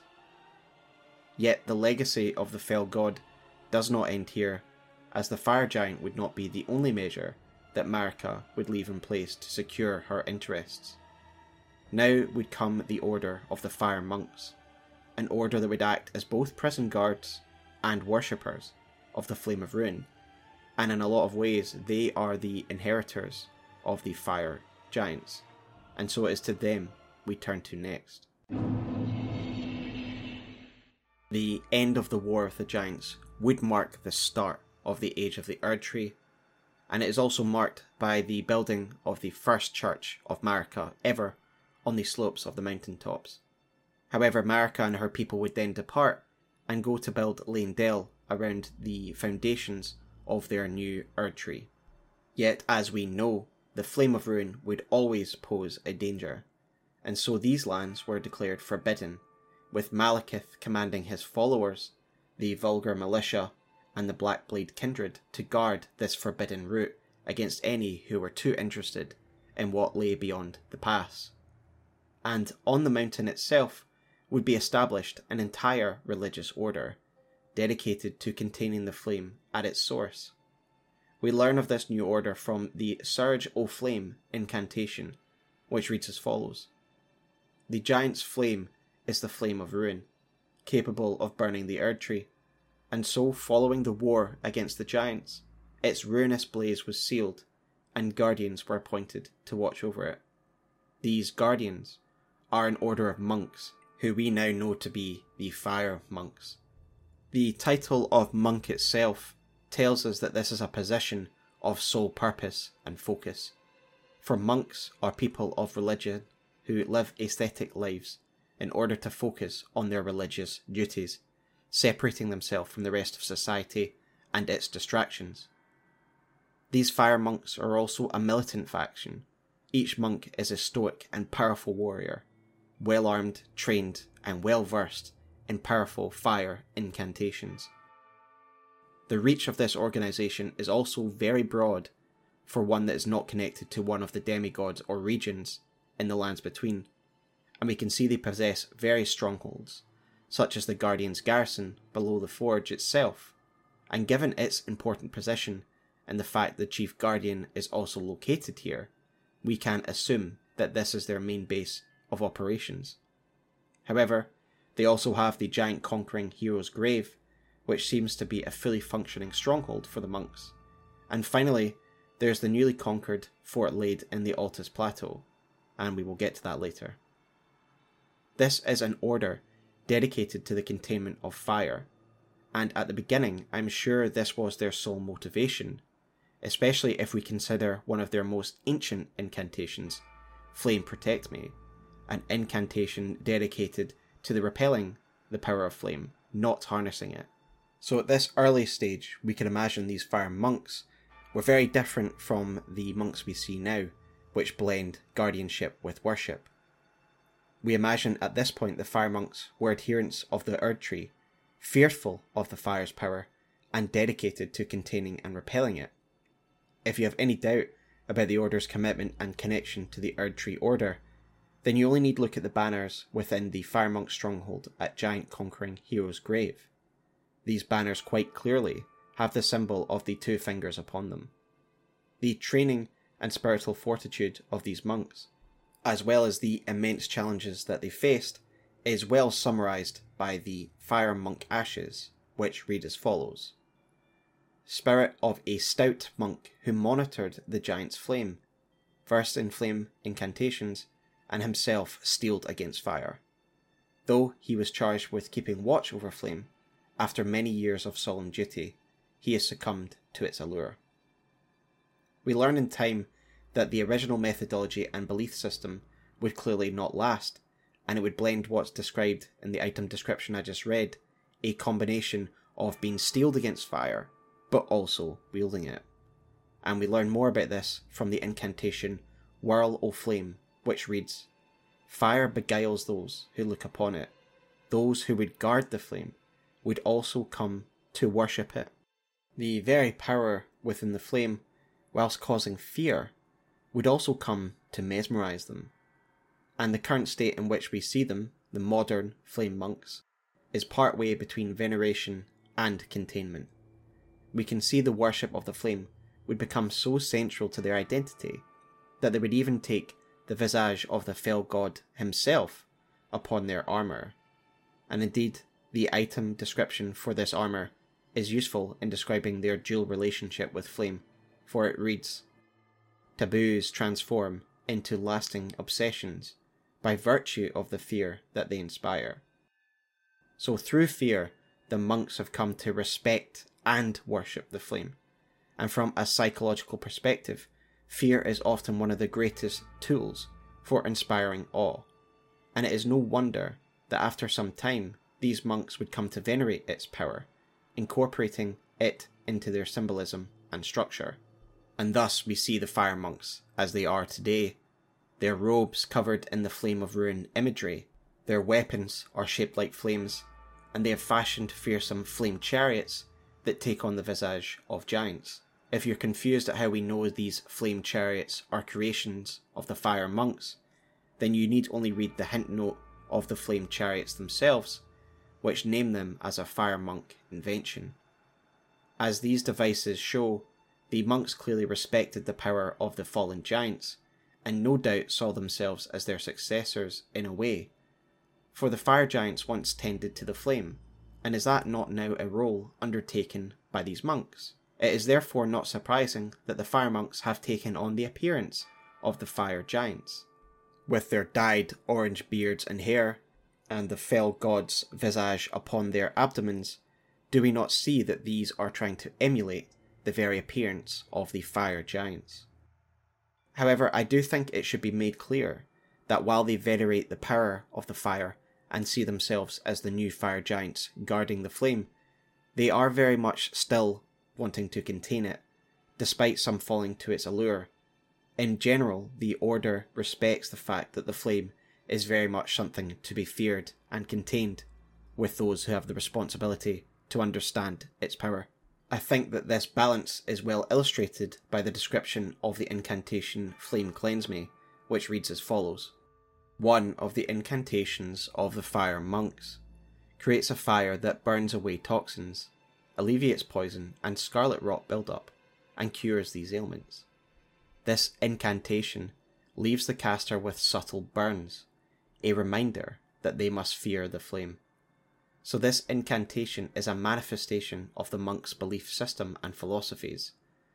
Yet the legacy of the fell god does not end here, as the fire giant would not be the only measure that Marika would leave in place to secure her interests. Now would come the Order of the Fire Monks, an order that would act as both prison guards and worshippers of the Flame of Ruin, and in a lot of ways they are the inheritors of the fire giants, and so it is to them we turn to next. The end of the War with the Giants would mark the start of the Age of the Erdtree, and it is also marked by the building of the first church of Marika ever on the slopes of the mountaintops. However, Marika and her people would then depart and go to build Leyndell around the foundations of their new Erdtree. Yet, as we know, the Flame of Ruin would always pose a danger, and so these lands were declared forbidden, with Malekith commanding his followers, the Vulgar Militia, and the Blackblade Kindred to guard this forbidden route against any who were too interested in what lay beyond the pass. And on the mountain itself would be established an entire religious order, dedicated to containing the flame at its source. We learn of this new order from the Surge o' Flame incantation, which reads as follows. The giant's flame is the flame of ruin, capable of burning the Erdtree, and so following the war against the giants, its ruinous blaze was sealed, and guardians were appointed to watch over it. These guardians are an order of monks, who we now know to be the Fire Monks. The title of monk itself tells us that this is a position of sole purpose and focus, for monks are people of religion who live ascetic lives in order to focus on their religious duties, separating themselves from the rest of society and its distractions. These fire monks are also a militant faction. Each monk is a stoic and powerful warrior, well armed, trained, and well versed in powerful fire incantations. The reach of this organisation is also very broad for one that is not connected to one of the demigods or regions in the lands between, and we can see they possess various strongholds, such as the Guardian's garrison below the forge itself, and given its important position and the fact the Chief Guardian is also located here, we can assume that this is their main base of operations. However, they also have the giant conquering hero's grave, which seems to be a fully functioning stronghold for the monks. And finally, there's the newly conquered Fort Lade in the Altus Plateau, and we will get to that later. This is an order dedicated to the containment of fire, and at the beginning I'm sure this was their sole motivation, especially if we consider one of their most ancient incantations, Flame Protect Me, an incantation dedicated to the repelling the power of flame, not harnessing it. So at this early stage, we can imagine these fire monks were very different from the monks we see now, which blend guardianship with worship. We imagine at this point the fire monks were adherents of the Erdtree, fearful of the fire's power, and dedicated to containing and repelling it. If you have any doubt about the order's commitment and connection to the Erdtree order, then you only need look at the banners within the fire monk stronghold at Giant Conquering Hero's grave. These banners quite clearly have the symbol of the two fingers upon them. The training and spiritual fortitude of these monks, as well as the immense challenges that they faced, is well summarised by the Fire Monk Ashes, which read as follows. Spirit of a stout monk who monitored the giant's flame, versed in flame incantations, and himself steeled against fire. Though he was charged with keeping watch over flame, after many years of solemn duty, he has succumbed to its allure. We learn in time that the original methodology and belief system would clearly not last, and it would blend what's described in the item description I just read, a combination of being steeled against fire, but also wielding it. And we learn more about this from the incantation Whirl o' Flame, which reads, Fire beguiles those who look upon it. Those who would guard the flame would also come to worship it. The very power within the flame, whilst causing fear, would also come to mesmerise them. And the current state in which we see them, the modern flame monks, is partway between veneration and containment. We can see the worship of the flame would become so central to their identity that they would even take the visage of the fell god himself upon their armour. And indeed, the item description for this armour is useful in describing their dual relationship with flame, for it reads, Taboos transform into lasting obsessions by virtue of the fear that they inspire. So through fear, the monks have come to respect and worship the flame. And from a psychological perspective, fear is often one of the greatest tools for inspiring awe. And it is no wonder that after some time, these monks would come to venerate its power, incorporating it into their symbolism and structure. And thus we see the fire monks as they are today, their robes covered in the flame of ruin imagery, their weapons are shaped like flames, and they have fashioned fearsome flame chariots that take on the visage of giants. If you're confused at how we know these flame chariots are creations of the fire monks, then you need only read the hint note of the flame chariots themselves, which name them as a fire monk invention. As these devices show, the monks clearly respected the power of the fallen giants, and no doubt saw themselves as their successors in a way. For the fire giants once tended to the flame, and is that not now a role undertaken by these monks? It is therefore not surprising that the fire monks have taken on the appearance of the fire giants. With their dyed orange beards and hair, and the fell god's visage upon their abdomens, do we not see that these are trying to emulate the very appearance of the fire giants? However, I do think it should be made clear that while they venerate the power of the fire and see themselves as the new fire giants guarding the flame, they are very much still wanting to contain it, despite some falling to its allure. In general, the Order respects the fact that the flame is very much something to be feared and contained, with those who have the responsibility to understand its power. I think that this balance is well illustrated by the description of the incantation Flame Cleanse Me, which reads as follows. One of the incantations of the fire monks creates a fire that burns away toxins, alleviates poison and scarlet rot buildup, and cures these ailments. This incantation leaves the caster with subtle burns, a reminder that they must fear the flame. So this incantation is a manifestation of the monk's belief system and philosophies.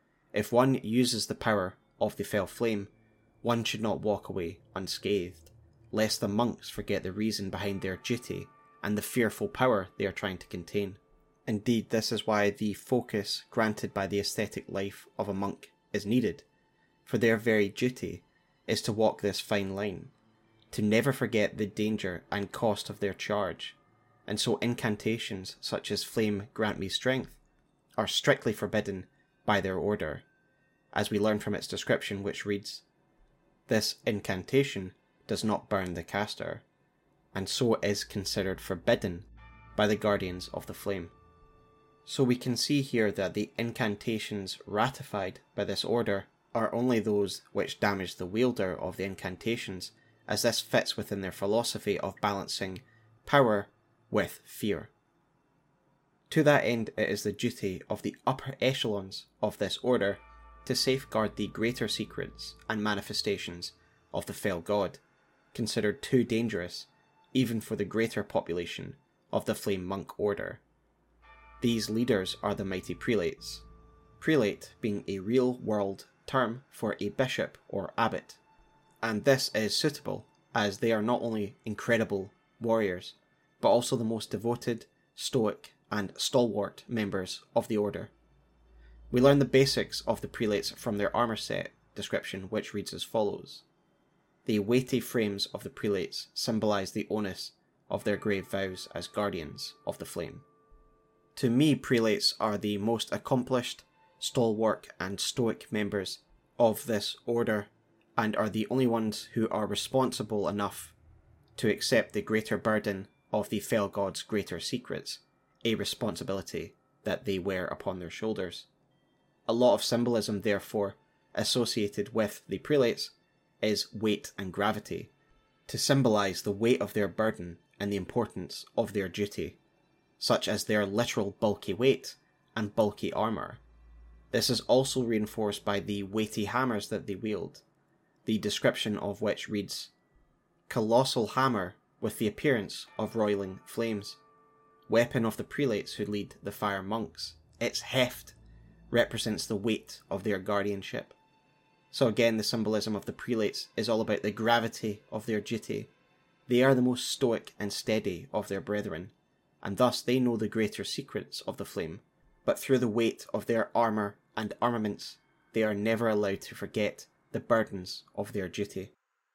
If one uses the power of the fell flame, one should not walk away unscathed, lest the monks forget the reason behind their duty and the fearful power they are trying to contain. Indeed, this is why the focus granted by the ascetic life of a monk is needed, for their very duty is to walk this fine line, to never forget the danger and cost of their charge, and so incantations such as Flame Grant Me Strength are strictly forbidden by their order, as we learn from its description, which reads, This incantation does not burn the caster, and so is considered forbidden by the guardians of the flame. So we can see here that the incantations ratified by this order are only those which damage the wielder of the incantations, as this fits within their philosophy of balancing power with fear. To that end, it is the duty of the upper echelons of this order to safeguard the greater secrets and manifestations of the fell god, considered too dangerous even for the greater population of the flame monk order. These leaders are the mighty prelates, prelate being a real-world term for a bishop or abbot, and this is suitable as they are not only incredible warriors, but also the most devoted, stoic, and stalwart members of the order. We learn the basics of the prelates from their armour set description, which reads as follows. The weighty frames of the prelates symbolise the onus of their grave vows as guardians of the flame. To me, prelates are the most accomplished, stalwart and stoic members of this order, and are the only ones who are responsible enough to accept the greater burden of the fell god's greater secrets, a responsibility that they wear upon their shoulders. A lot of symbolism, therefore, associated with the prelates is weight and gravity, to symbolise the weight of their burden and the importance of their duty, such as their literal bulky weight and bulky armour. This is also reinforced by the weighty hammers that they wield, the description of which reads, Colossal hammer with the appearance of roiling flames, weapon of the prelates who lead the fire monks. Its heft represents the weight of their guardianship. So again, the symbolism of the prelates is all about the gravity of their duty. They are the most stoic and steady of their brethren, and thus they know the greater secrets of the flame, but through the weight of their armour and armaments, they are never allowed to forget the burdens of their duty.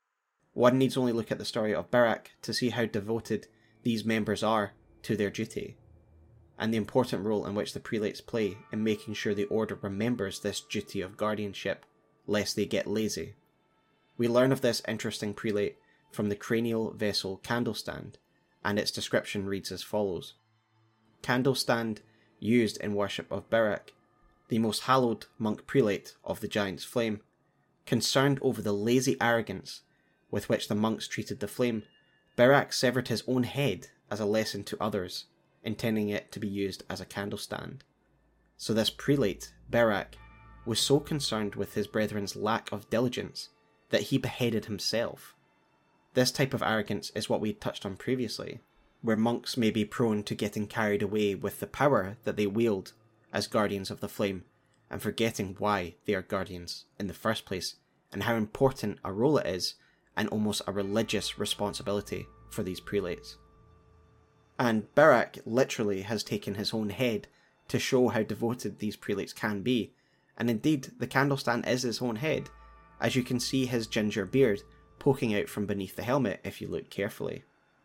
One needs only look at the story of Barak to see how devoted these members are to their duty. and the important role in which the prelates play in making sure the order remembers this duty of guardianship, lest they get lazy. We learn of this interesting prelate from the cranial vessel candlestand, and its description reads as follows. Candlestand used in worship of Berak, the most hallowed monk prelate of the Giant's Flame. Concerned over the lazy arrogance with which the monks treated the flame, Berak severed his own head as a lesson to others, intending it to be used as a candlestand. So this prelate, Berak, was so concerned with his brethren's lack of diligence that he beheaded himself. This type of arrogance is what we touched on previously, where monks may be prone to getting carried away with the power that they wield as guardians of the flame, and forgetting why they are guardians in the first place, and how important a role it is, and almost a religious responsibility for these prelates. And Berak literally has taken his own head to show how devoted these prelates can be, and indeed the candlestand is his own head, as you can see his ginger beard poking out from beneath the helmet if you look carefully.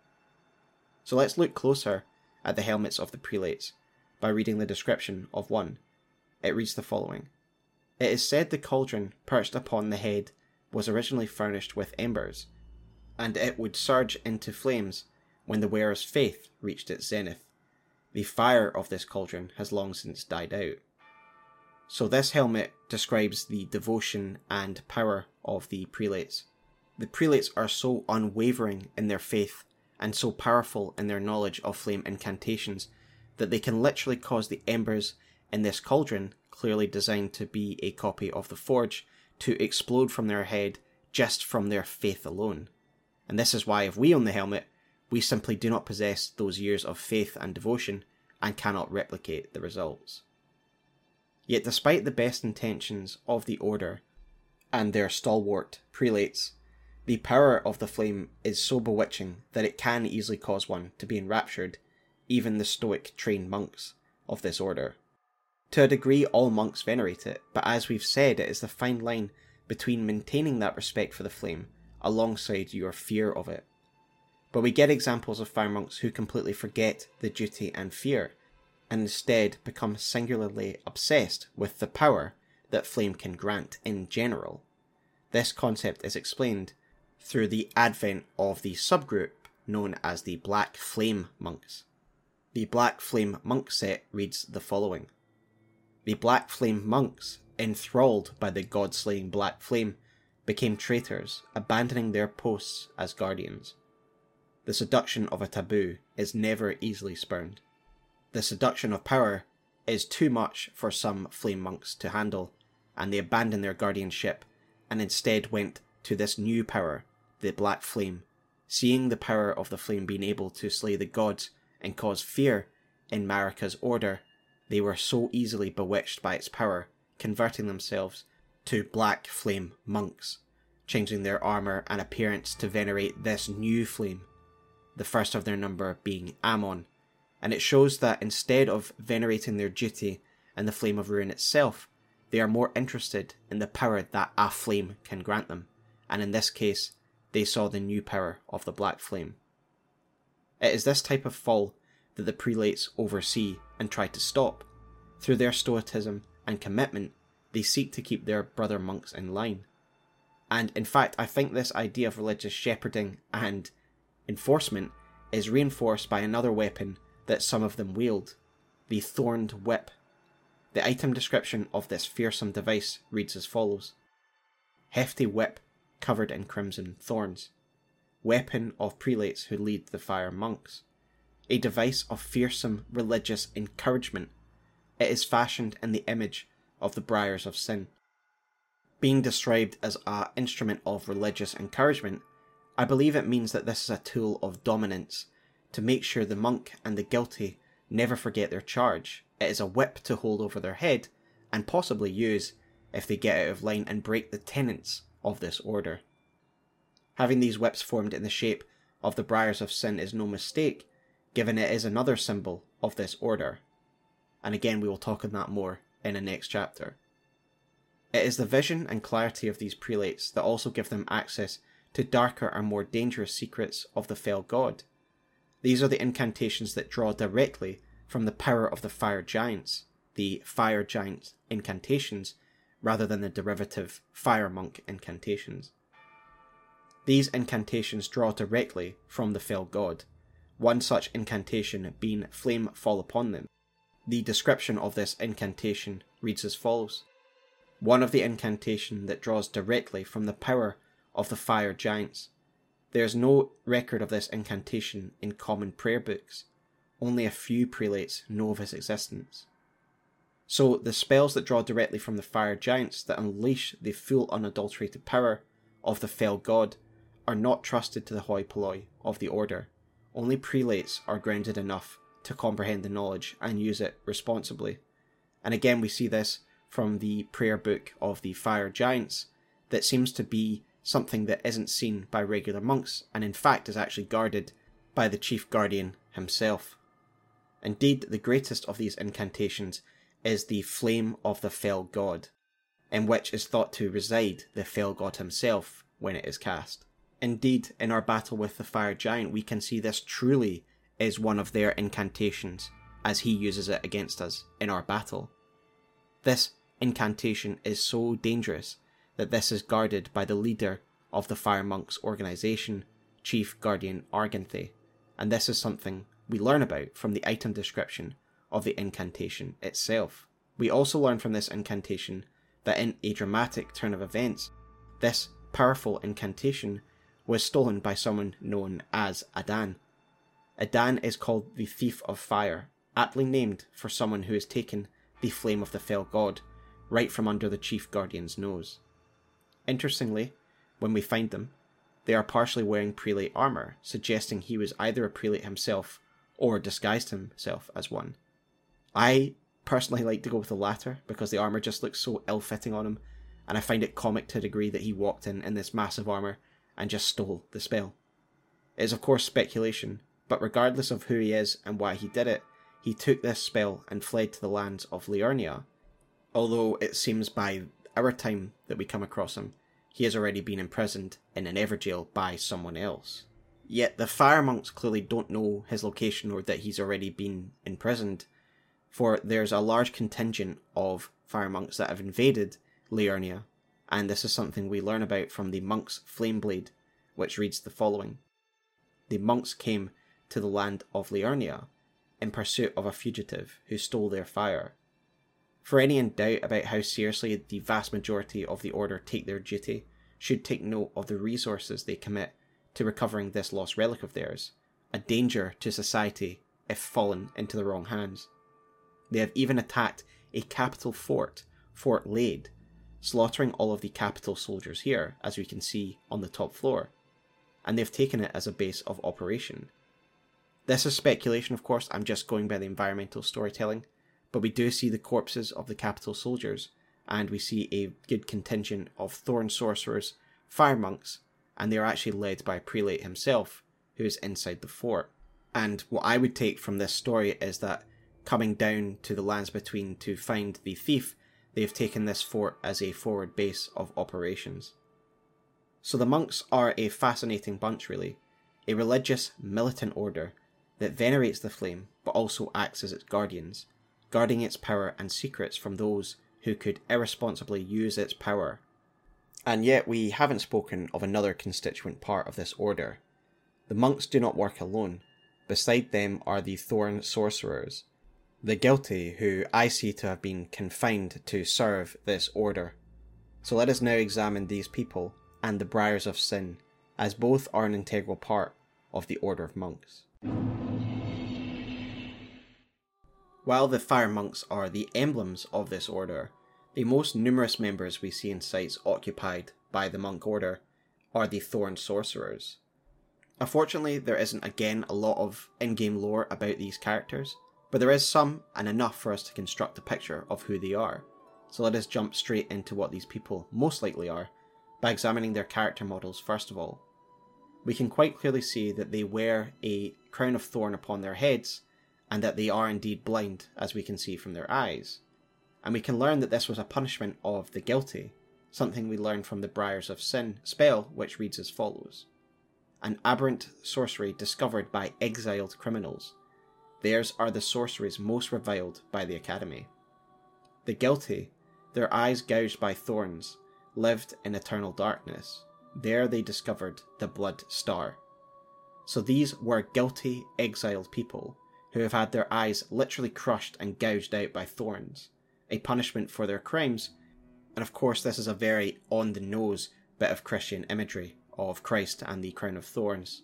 So let's look closer at the helmets of the prelates by reading the description of one. It reads the following. It is said the cauldron perched upon the head was originally furnished with embers, and it would surge into flames when the wearer's faith reached its zenith. The fire of this cauldron has long since died out. So this helmet describes the devotion and power of the prelates. The prelates are so unwavering in their faith and so powerful in their knowledge of flame incantations that they can literally cause the embers in this cauldron, clearly designed to be a copy of the forge, to explode from their head just from their faith alone. And this is why if we own the helmet, we simply do not possess those years of faith and devotion and cannot replicate the results. Yet despite the best intentions of the Order and their stalwart prelates, the power of the flame is so bewitching that it can easily cause one to be enraptured, even the stoic trained monks of this order. To a degree, all monks venerate it, but as we've said, it is the fine line between maintaining that respect for the flame alongside your fear of it. But we get examples of fire monks who completely forget the duty and fear, and instead become singularly obsessed with the power that flame can grant in general. This concept is explained through the advent of the subgroup known as the Black Flame monks. The Black Flame monk set reads the following. The Black Flame monks, enthralled by the god-slaying Black Flame, became traitors, abandoning their posts as guardians. The seduction of a taboo is never easily spurned. The seduction of power is too much for some flame monks to handle, and they abandoned their guardianship and instead went to this new power, the Black Flame, seeing the power of the flame being able to slay the gods and cause fear in Marika's order. They were so easily bewitched by its power, converting themselves to Black Flame monks, changing their armour and appearance to venerate this new flame, the first of their number being Amon, and it shows that instead of venerating their duty and the Flame of Ruin itself, they are more interested in the power that a flame can grant them, and in this case, they saw the new power of the Black Flame. It is this type of fall that the prelates oversee and try to stop. Through their stoicism and commitment, they seek to keep their brother monks in line. And in fact, I think this idea of religious shepherding and enforcement is reinforced by another weapon that some of them wield, the Thorned Whip. The item description of this fearsome device reads as follows. Hefty whip covered in crimson thorns. Weapon of prelates who lead the fire monks. A device of fearsome religious encouragement. It is fashioned in the image of the Briars of Sin. Being described as an instrument of religious encouragement, I believe it means that this is a tool of dominance, to make sure the monk and the guilty never forget their charge. It is a whip to hold over their head, and possibly use if they get out of line and break the tenets of this order. Having these whips formed in the shape of the Briars of Sin is no mistake, given it is another symbol of this order. And again, we will talk on that more in the next chapter. It is the vision and clarity of these prelates that also give them access to darker and more dangerous secrets of the fell god. These are the incantations that draw directly from the power of the fire giants, the fire giant incantations, rather than the derivative fire monk incantations. These incantations draw directly from the fell god, one such incantation being flame fall upon them. The description of this incantation reads as follows. One of the incantation that draws directly from the power of the fire giants. There is no record of this incantation in common prayer books. Only a few prelates know of its existence. So the spells that draw directly from the fire giants that unleash the full unadulterated power of the fell god are not trusted to the hoi polloi of the order. Only prelates are grounded enough to comprehend the knowledge and use it responsibly. And again we see this from the prayer book of the fire giants that seems to be something that isn't seen by regular monks and in fact is actually guarded by the chief guardian himself. Indeed, the greatest of these incantations is the Flame of the Fell God, in which is thought to reside the Fell God himself when it is cast. Indeed, in our battle with the fire giant, we can see this truly is one of their incantations, as he uses it against us in our battle. This incantation is so dangerous that this is guarded by the leader of the Fire Monks organisation, Chief Guardian Arganthe, and this is something we learn about from the item description of the incantation itself. We also learn from this incantation that in a dramatic turn of events, this powerful incantation was stolen by someone known as Adan. Adan is called the Thief of Fire, aptly named for someone who has taken the Flame of the Fell God right from under the Chief Guardian's nose. Interestingly, when we find them, they are partially wearing prelate armour, suggesting he was either a prelate himself or disguised himself as one. I personally like to go with the latter because the armour just looks so ill-fitting on him, and I find it comic to a degree that he walked in in this massive armour and just stole the spell. It is of course speculation, but regardless of who he is and why he did it, he took this spell and fled to the lands of Liurnia, although it seems by our time that we come across him, he has already been imprisoned in an Everjail by someone else. Yet the fire monks clearly don't know his location or that he's already been imprisoned, for there's a large contingent of fire monks that have invaded Liurnia, and this is something we learn about from the monk's Flameblade, which reads the following. The monks came to the land of Liurnia in pursuit of a fugitive who stole their fire. For any in doubt about how seriously the vast majority of the Order take their duty, should take note of the resources they commit to recovering this lost relic of theirs, a danger to society if fallen into the wrong hands. They have even attacked a capital fort, Fort Lade, slaughtering all of the capital soldiers here, as we can see on the top floor, and they've taken it as a base of operation. This is speculation, of course, I'm just going by the environmental storytelling, but we do see the corpses of the capital soldiers, and we see a good contingent of thorn sorcerers, fire monks, and they are actually led by a prelate himself, who is inside the fort. And what I would take from this story is that coming down to the lands between to find the thief, they've taken this fort as a forward base of operations. So the monks are a fascinating bunch really, a religious militant order that venerates the flame but also acts as its guardians, guarding its power and secrets from those who could irresponsibly use its power. And yet we haven't spoken of another constituent part of this order. The monks do not work alone. Beside them are the thorn sorcerers, the guilty who I see to have been confined to serve this order. So let us now examine these people and the Briars of Sin, as both are an integral part of the Order of Monks. While the fire monks are the emblems of this order, the most numerous members we see in sites occupied by the monk order are the thorn sorcerers. Unfortunately, there isn't again a lot of in-game lore about these characters, but there is some and enough for us to construct a picture of who they are. So let us jump straight into what these people most likely are, by examining their character models first of all. We can quite clearly see that they wear a crown of thorn upon their heads, and that they are indeed blind, as we can see from their eyes. And we can learn that this was a punishment of the guilty, something we learn from the Briars of Sin spell, which reads as follows. An aberrant sorcery discovered by exiled criminals. Theirs are the sorceries most reviled by the Academy. The guilty, their eyes gouged by thorns, lived in eternal darkness. There they discovered the Blood Star. So these were guilty, exiled people who have had their eyes literally crushed and gouged out by thorns, a punishment for their crimes. And of course this is a very on-the-nose bit of Christian imagery of Christ and the crown of thorns.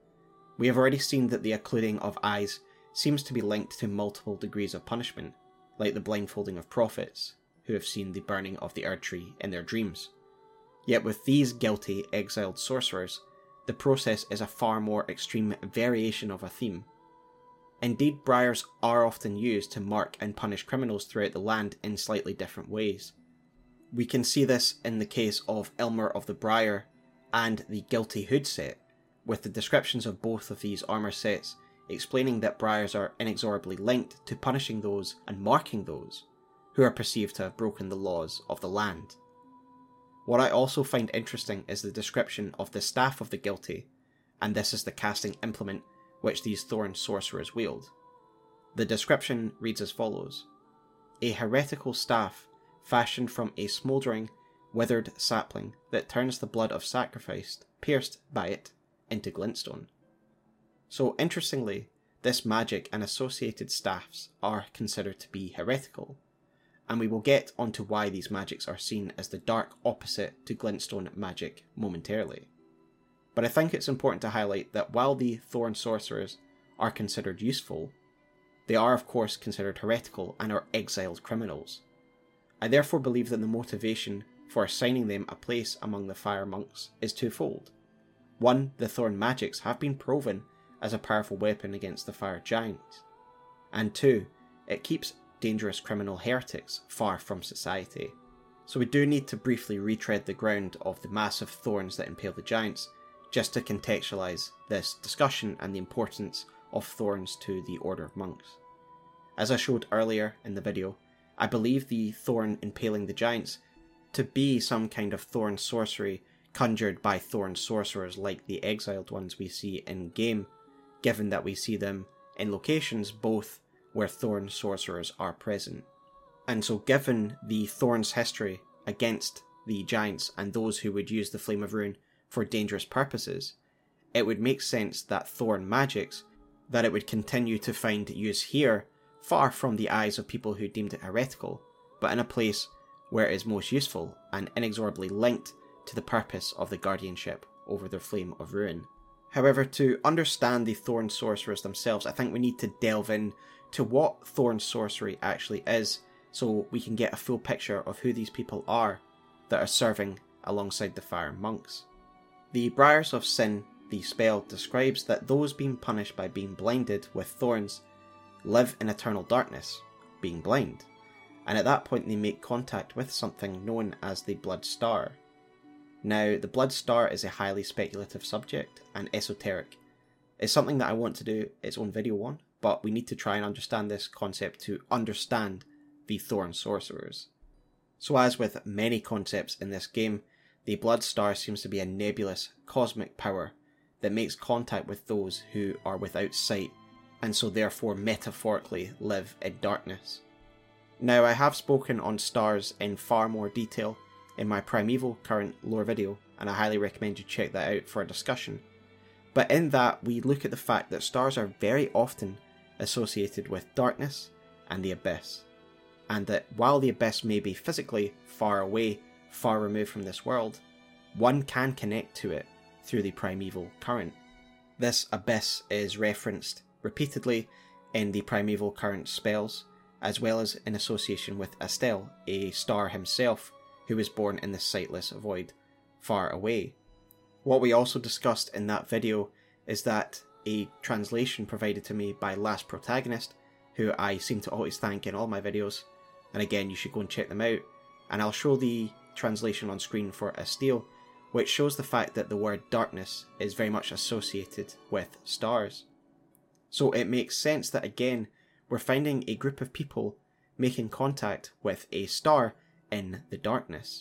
We have already seen that the occluding of eyes seems to be linked to multiple degrees of punishment, like the blindfolding of prophets, who have seen the burning of the Erd Tree in their dreams. Yet with these guilty, exiled sorcerers, the process is a far more extreme variation of a theme. Indeed, briars are often used to mark and punish criminals throughout the land in slightly different ways. We can see this in the case of Ilmer of the Briar and the Guilty Hood set, with the descriptions of both of these armour sets explaining that briars are inexorably linked to punishing those and marking those who are perceived to have broken the laws of the land. What I also find interesting is the description of the staff of the guilty, and this is the casting implement which these thorn sorcerers wield. The description reads as follows: a heretical staff fashioned from a smouldering, withered sapling that turns the blood of sacrifice pierced by it into glintstone. So interestingly, this magic and associated staffs are considered to be heretical, and we will get onto why these magics are seen as the dark opposite to glintstone magic momentarily. But I think it's important to highlight that while the thorn sorcerers are considered useful, they are of course considered heretical and are exiled criminals. I therefore believe that the motivation for assigning them a place among the fire monks is twofold. One, the thorn magics have been proven as a powerful weapon against the fire giants. And two, it keeps dangerous criminal heretics far from society. So we do need to briefly retread the ground of the massive thorns that impale the giants, just to contextualise this discussion and the importance of thorns to the Order of Monks. As I showed earlier in the video, I believe the thorn impaling the giants to be some kind of thorn sorcery conjured by thorn sorcerers like the exiled ones we see in-game, given that we see them in locations both where thorn sorcerers are present. And so given the thorns history against the giants and those who would use the Flame of Ruin for dangerous purposes, it would make sense that thorn magics, that it would continue to find use here, far from the eyes of people who deemed it heretical, but in a place where it is most useful and inexorably linked to the purpose of the guardianship over their Flame of Ruin. However, to understand the thorn sorcerers themselves, I think we need to delve in to what thorn sorcery actually is, so we can get a full picture of who these people are that are serving alongside the fire monks. The Briars of Sin, the spell, describes that those being punished by being blinded with thorns live in eternal darkness, being blind, and at that point they make contact with something known as the Blood Star. Now, the Blood Star is a highly speculative subject and esoteric. It's something that I want to do its own video on, but we need to try and understand this concept to understand the thorn sorcerers. So as with many concepts in this game, the Blood Star seems to be a nebulous cosmic power that makes contact with those who are without sight, and so therefore metaphorically live in darkness. Now, I have spoken on stars in far more detail in my Primeval current lore video, and I highly recommend you check that out for a discussion. But in that, we look at the fact that stars are very often associated with darkness and the abyss, and that while the abyss may be physically far away, far removed from this world, one can connect to it through the Primeval current. This abyss is referenced repeatedly in the Primeval current spells, as well as in association with Astel, a star himself, who was born in the sightless void far away. What we also discussed in that video is that a translation provided to me by Last Protagonist, who I seem to always thank in all my videos, and again you should go and check them out, and I'll show the translation on screen for Astel, which shows the fact that the word darkness is very much associated with stars. So it makes sense that again we're finding a group of people making contact with a star in the darkness.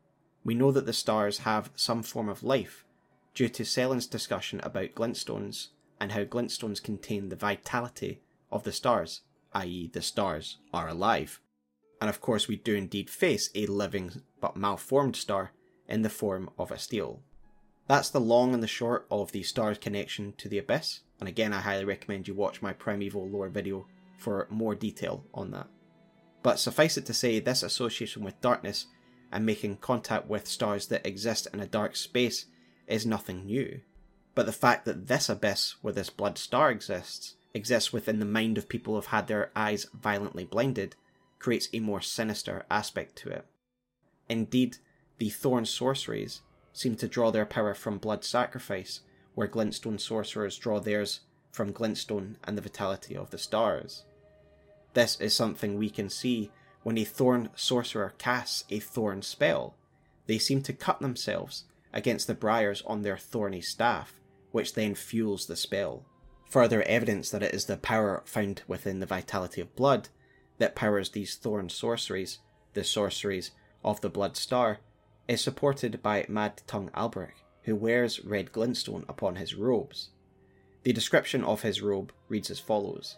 We know that the stars have some form of life due to Selen's discussion about glintstones and how glintstones contain the vitality of the stars, that is the stars are alive. And of course we do indeed face a living but malformed star in the form of a stele. That's the long and the short of the star's connection to the Abyss, and again I highly recommend you watch my Primeval lore video for more detail on that. But suffice it to say, this association with darkness and making contact with stars that exist in a dark space is nothing new. But the fact that this abyss where this blood star exists, exists within the mind of people who have had their eyes violently blinded, creates a more sinister aspect to it. Indeed, the Thorn sorceries seem to draw their power from blood sacrifice, where glintstone sorcerers draw theirs from glintstone and the vitality of the stars. This is something we can see when a Thorn sorcerer casts a Thorn spell. They seem to cut themselves against the briars on their thorny staff, which then fuels the spell. Further evidence that it is the power found within the vitality of blood that powers these Thorn sorceries, the sorceries of the Blood Star, is supported by Mad Tongue Albrecht, who wears red glintstone upon his robes. The description of his robe reads as follows: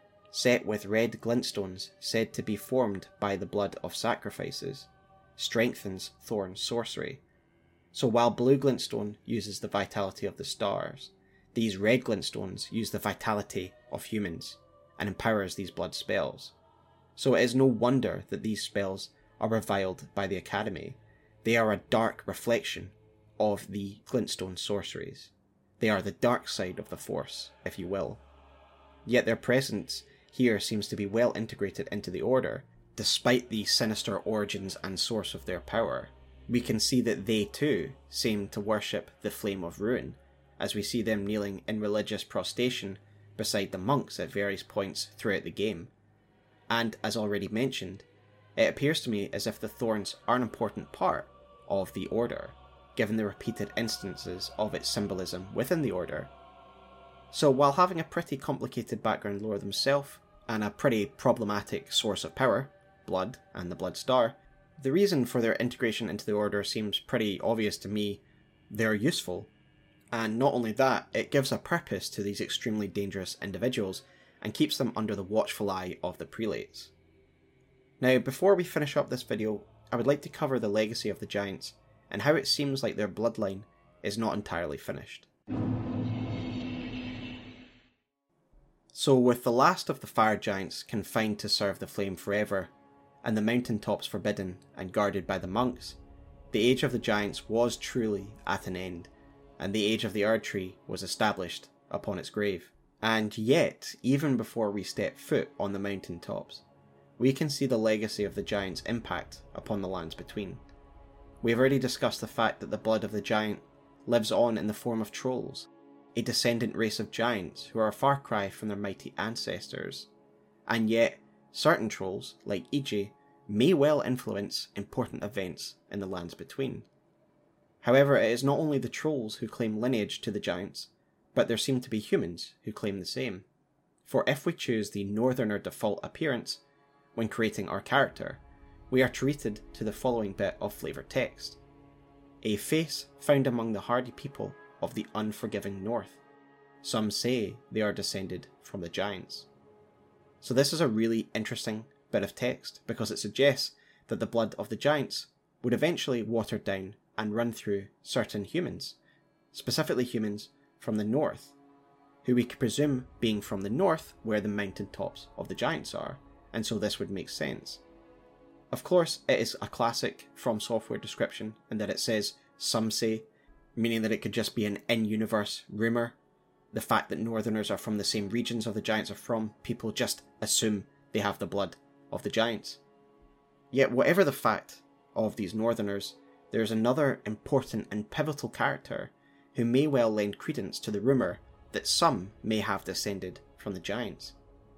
set with red glintstones said to be formed by the blood of sacrifices, strengthens Thorn sorcery. So while blue glintstone uses the vitality of the stars, these red glintstones use the vitality of humans and empowers these blood spells. So it is no wonder that these spells are reviled by the Academy. They are a dark reflection of the glintstone sorceries. They are the dark side of the Force, if you will. Yet their presence here seems to be well integrated into the Order, despite the sinister origins and source of their power. We can see that they too seem to worship the Flame of Ruin, as we see them kneeling in religious prostration beside the monks at various points throughout the game. And, as already mentioned, it appears to me as if the Thorns are an important part of the Order, given the repeated instances of its symbolism within the Order. So while having a pretty complicated background lore themselves, and a pretty problematic source of power, blood and the Blood Star, the reason for their integration into the Order seems pretty obvious to me. They're useful. And not only that, it gives a purpose to these extremely dangerous individuals and keeps them under the watchful eye of the prelates. Now, before we finish up this video, I would like to cover the legacy of the Giants and how it seems like their bloodline is not entirely finished. So with the last of the Fire Giants confined to serve the Flame forever, and the mountaintops forbidden and guarded by the monks, the Age of the Giants was truly at an end, and the Age of the Erdtree was established upon its grave. And yet, even before we step foot on the mountaintops, we can see the legacy of the Giants' impact upon the lands between. We have already discussed the fact that the blood of the Giant lives on in the form of trolls, a descendant race of giants who are a far cry from their mighty ancestors. And yet, certain trolls, like Iji, may well influence important events in the lands between. However, it is not only the trolls who claim lineage to the Giants, but there seem to be humans who claim the same. For if we choose the Northerner default appearance when creating our character, we are treated to the following bit of flavoured text: a face found among the hardy people of the unforgiving North. Some say they are descended from the Giants. So this is a really interesting bit of text because it suggests that the blood of the Giants would eventually water down and run through certain humans, specifically humans from the North, who we could presume being from the North where the mountaintops of the Giants are, and so this would make sense. Of course, it is a classic From Software description in that it says "some say," meaning that it could just be an in-universe rumour. The fact that Northerners are from the same regions of the Giants are from, people just assume they have the blood of the Giants. Yet whatever the fact of these Northerners, there is another important and pivotal character who may well lend credence to the rumour that some may have descended from the Giants.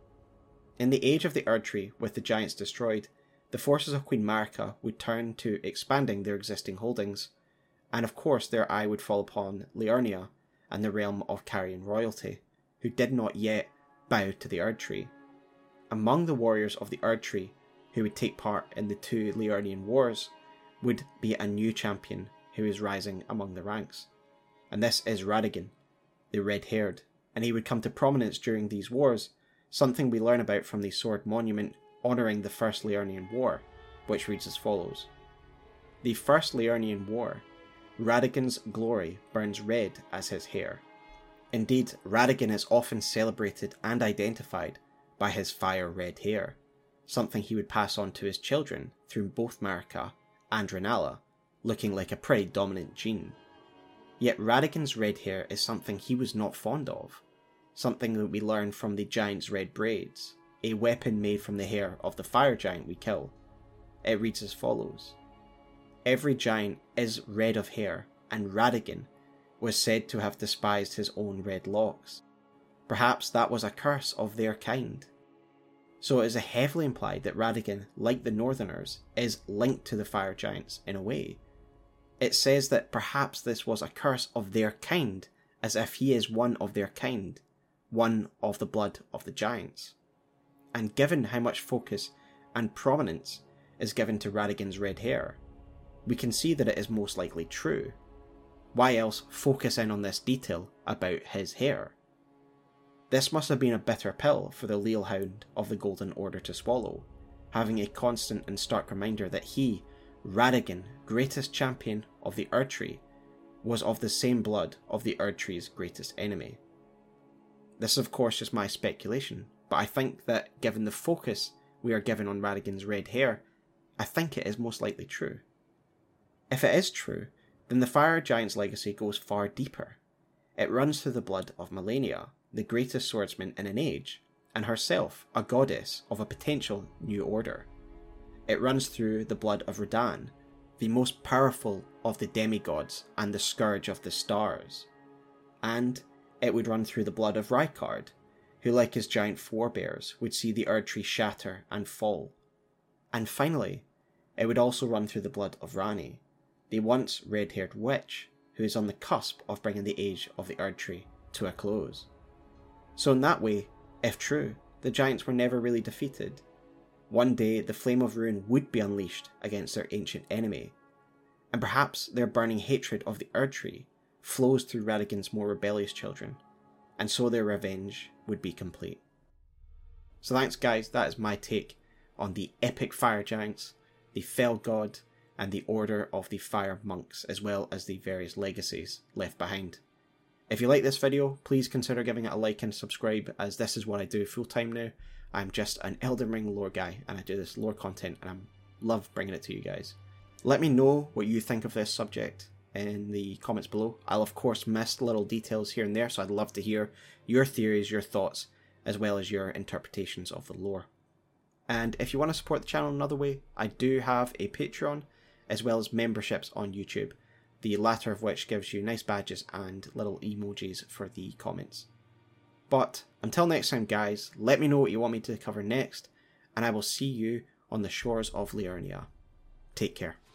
In the Age of the Erdtree, with the Giants destroyed, the forces of Queen Marika would turn to expanding their existing holdings, and of course their eye would fall upon Liurnia and the realm of Carian royalty, who did not yet bow to the Erdtree. Among the warriors of the Erdtree who would take part in the two Liurnian wars would be a new champion who is rising among the ranks, and this is Radagon, the red-haired, and he would come to prominence during these wars something we learn about from the sword monument honouring the First Liurnian War, which reads as follows. The First Liurnian War. Radagon's glory burns red as his hair. Indeed, Radagon is often celebrated and identified by his fire-red hair, something he would pass on to his children through both Marika and Rennala, looking like a pretty dominant gene. Yet Radagon's red hair is something he was not fond of, something that we learn from the giant's red braids, a weapon made from the hair of the fire giant we kill. It reads as follows. Every giant is red of hair, and Radagon was said to have despised his own red locks. Perhaps that was a curse of their kind. So it is heavily implied that Radagon, like the Northerners, is linked to the fire giants in a way. It says that perhaps this was a curse of their kind, as if he is one of their kind, one of the blood of the giants. And given how much focus and prominence is given to Radagon's red hair, we can see that it is most likely true. Why else focus in on this detail about his hair? This must have been a bitter pill for the Lealhound of the Golden Order to swallow, having a constant and stark reminder that he, Radagon, greatest champion of the Erdtree, was of the same blood of the Erdtree's greatest enemy. This is of course just my speculation, but I think that given the focus we are given on Radagon's red hair, I think it is most likely true. If it is true, then the Fire Giant's legacy goes far deeper. It runs through the blood of Malenia, the greatest swordsman in an age, and herself a goddess of a potential new order. It runs through the blood of Radahn, the most powerful of the demigods and the scourge of the stars. And it would run through the blood of Rykard, who like his giant forebears would see the Erdtree shatter and fall. And finally, it would also run through the blood of Ranni, the once red-haired witch who is on the cusp of bringing the age of the Erdtree to a close. So in that way, if true, the giants were never really defeated. One day the Flame of Ruin would be unleashed against their ancient enemy, and perhaps their burning hatred of the Erdtree flows through Radagon's more rebellious children, and so their revenge would be complete. So thanks guys, that is my take on the epic fire giants, the fell god, and the Order of the Fire Monks, as well as the various legacies left behind. If you like this video, please consider giving it a like and subscribe, as this is what I do full time now. I'm just an Elden Ring lore guy, and I do this lore content, and I love bringing it to you guys. Let me know what you think of this subject in the comments below. I'll of course miss little details here and there, so I'd love to hear your theories, your thoughts, as well as your interpretations of the lore. And if you want to support the channel another way, I do have a Patreon, as well as memberships on YouTube, the latter of which gives you nice badges and little emojis for the comments. But until next time guys, let me know what you want me to cover next, and I will see you on the shores of Liurnia. Take care.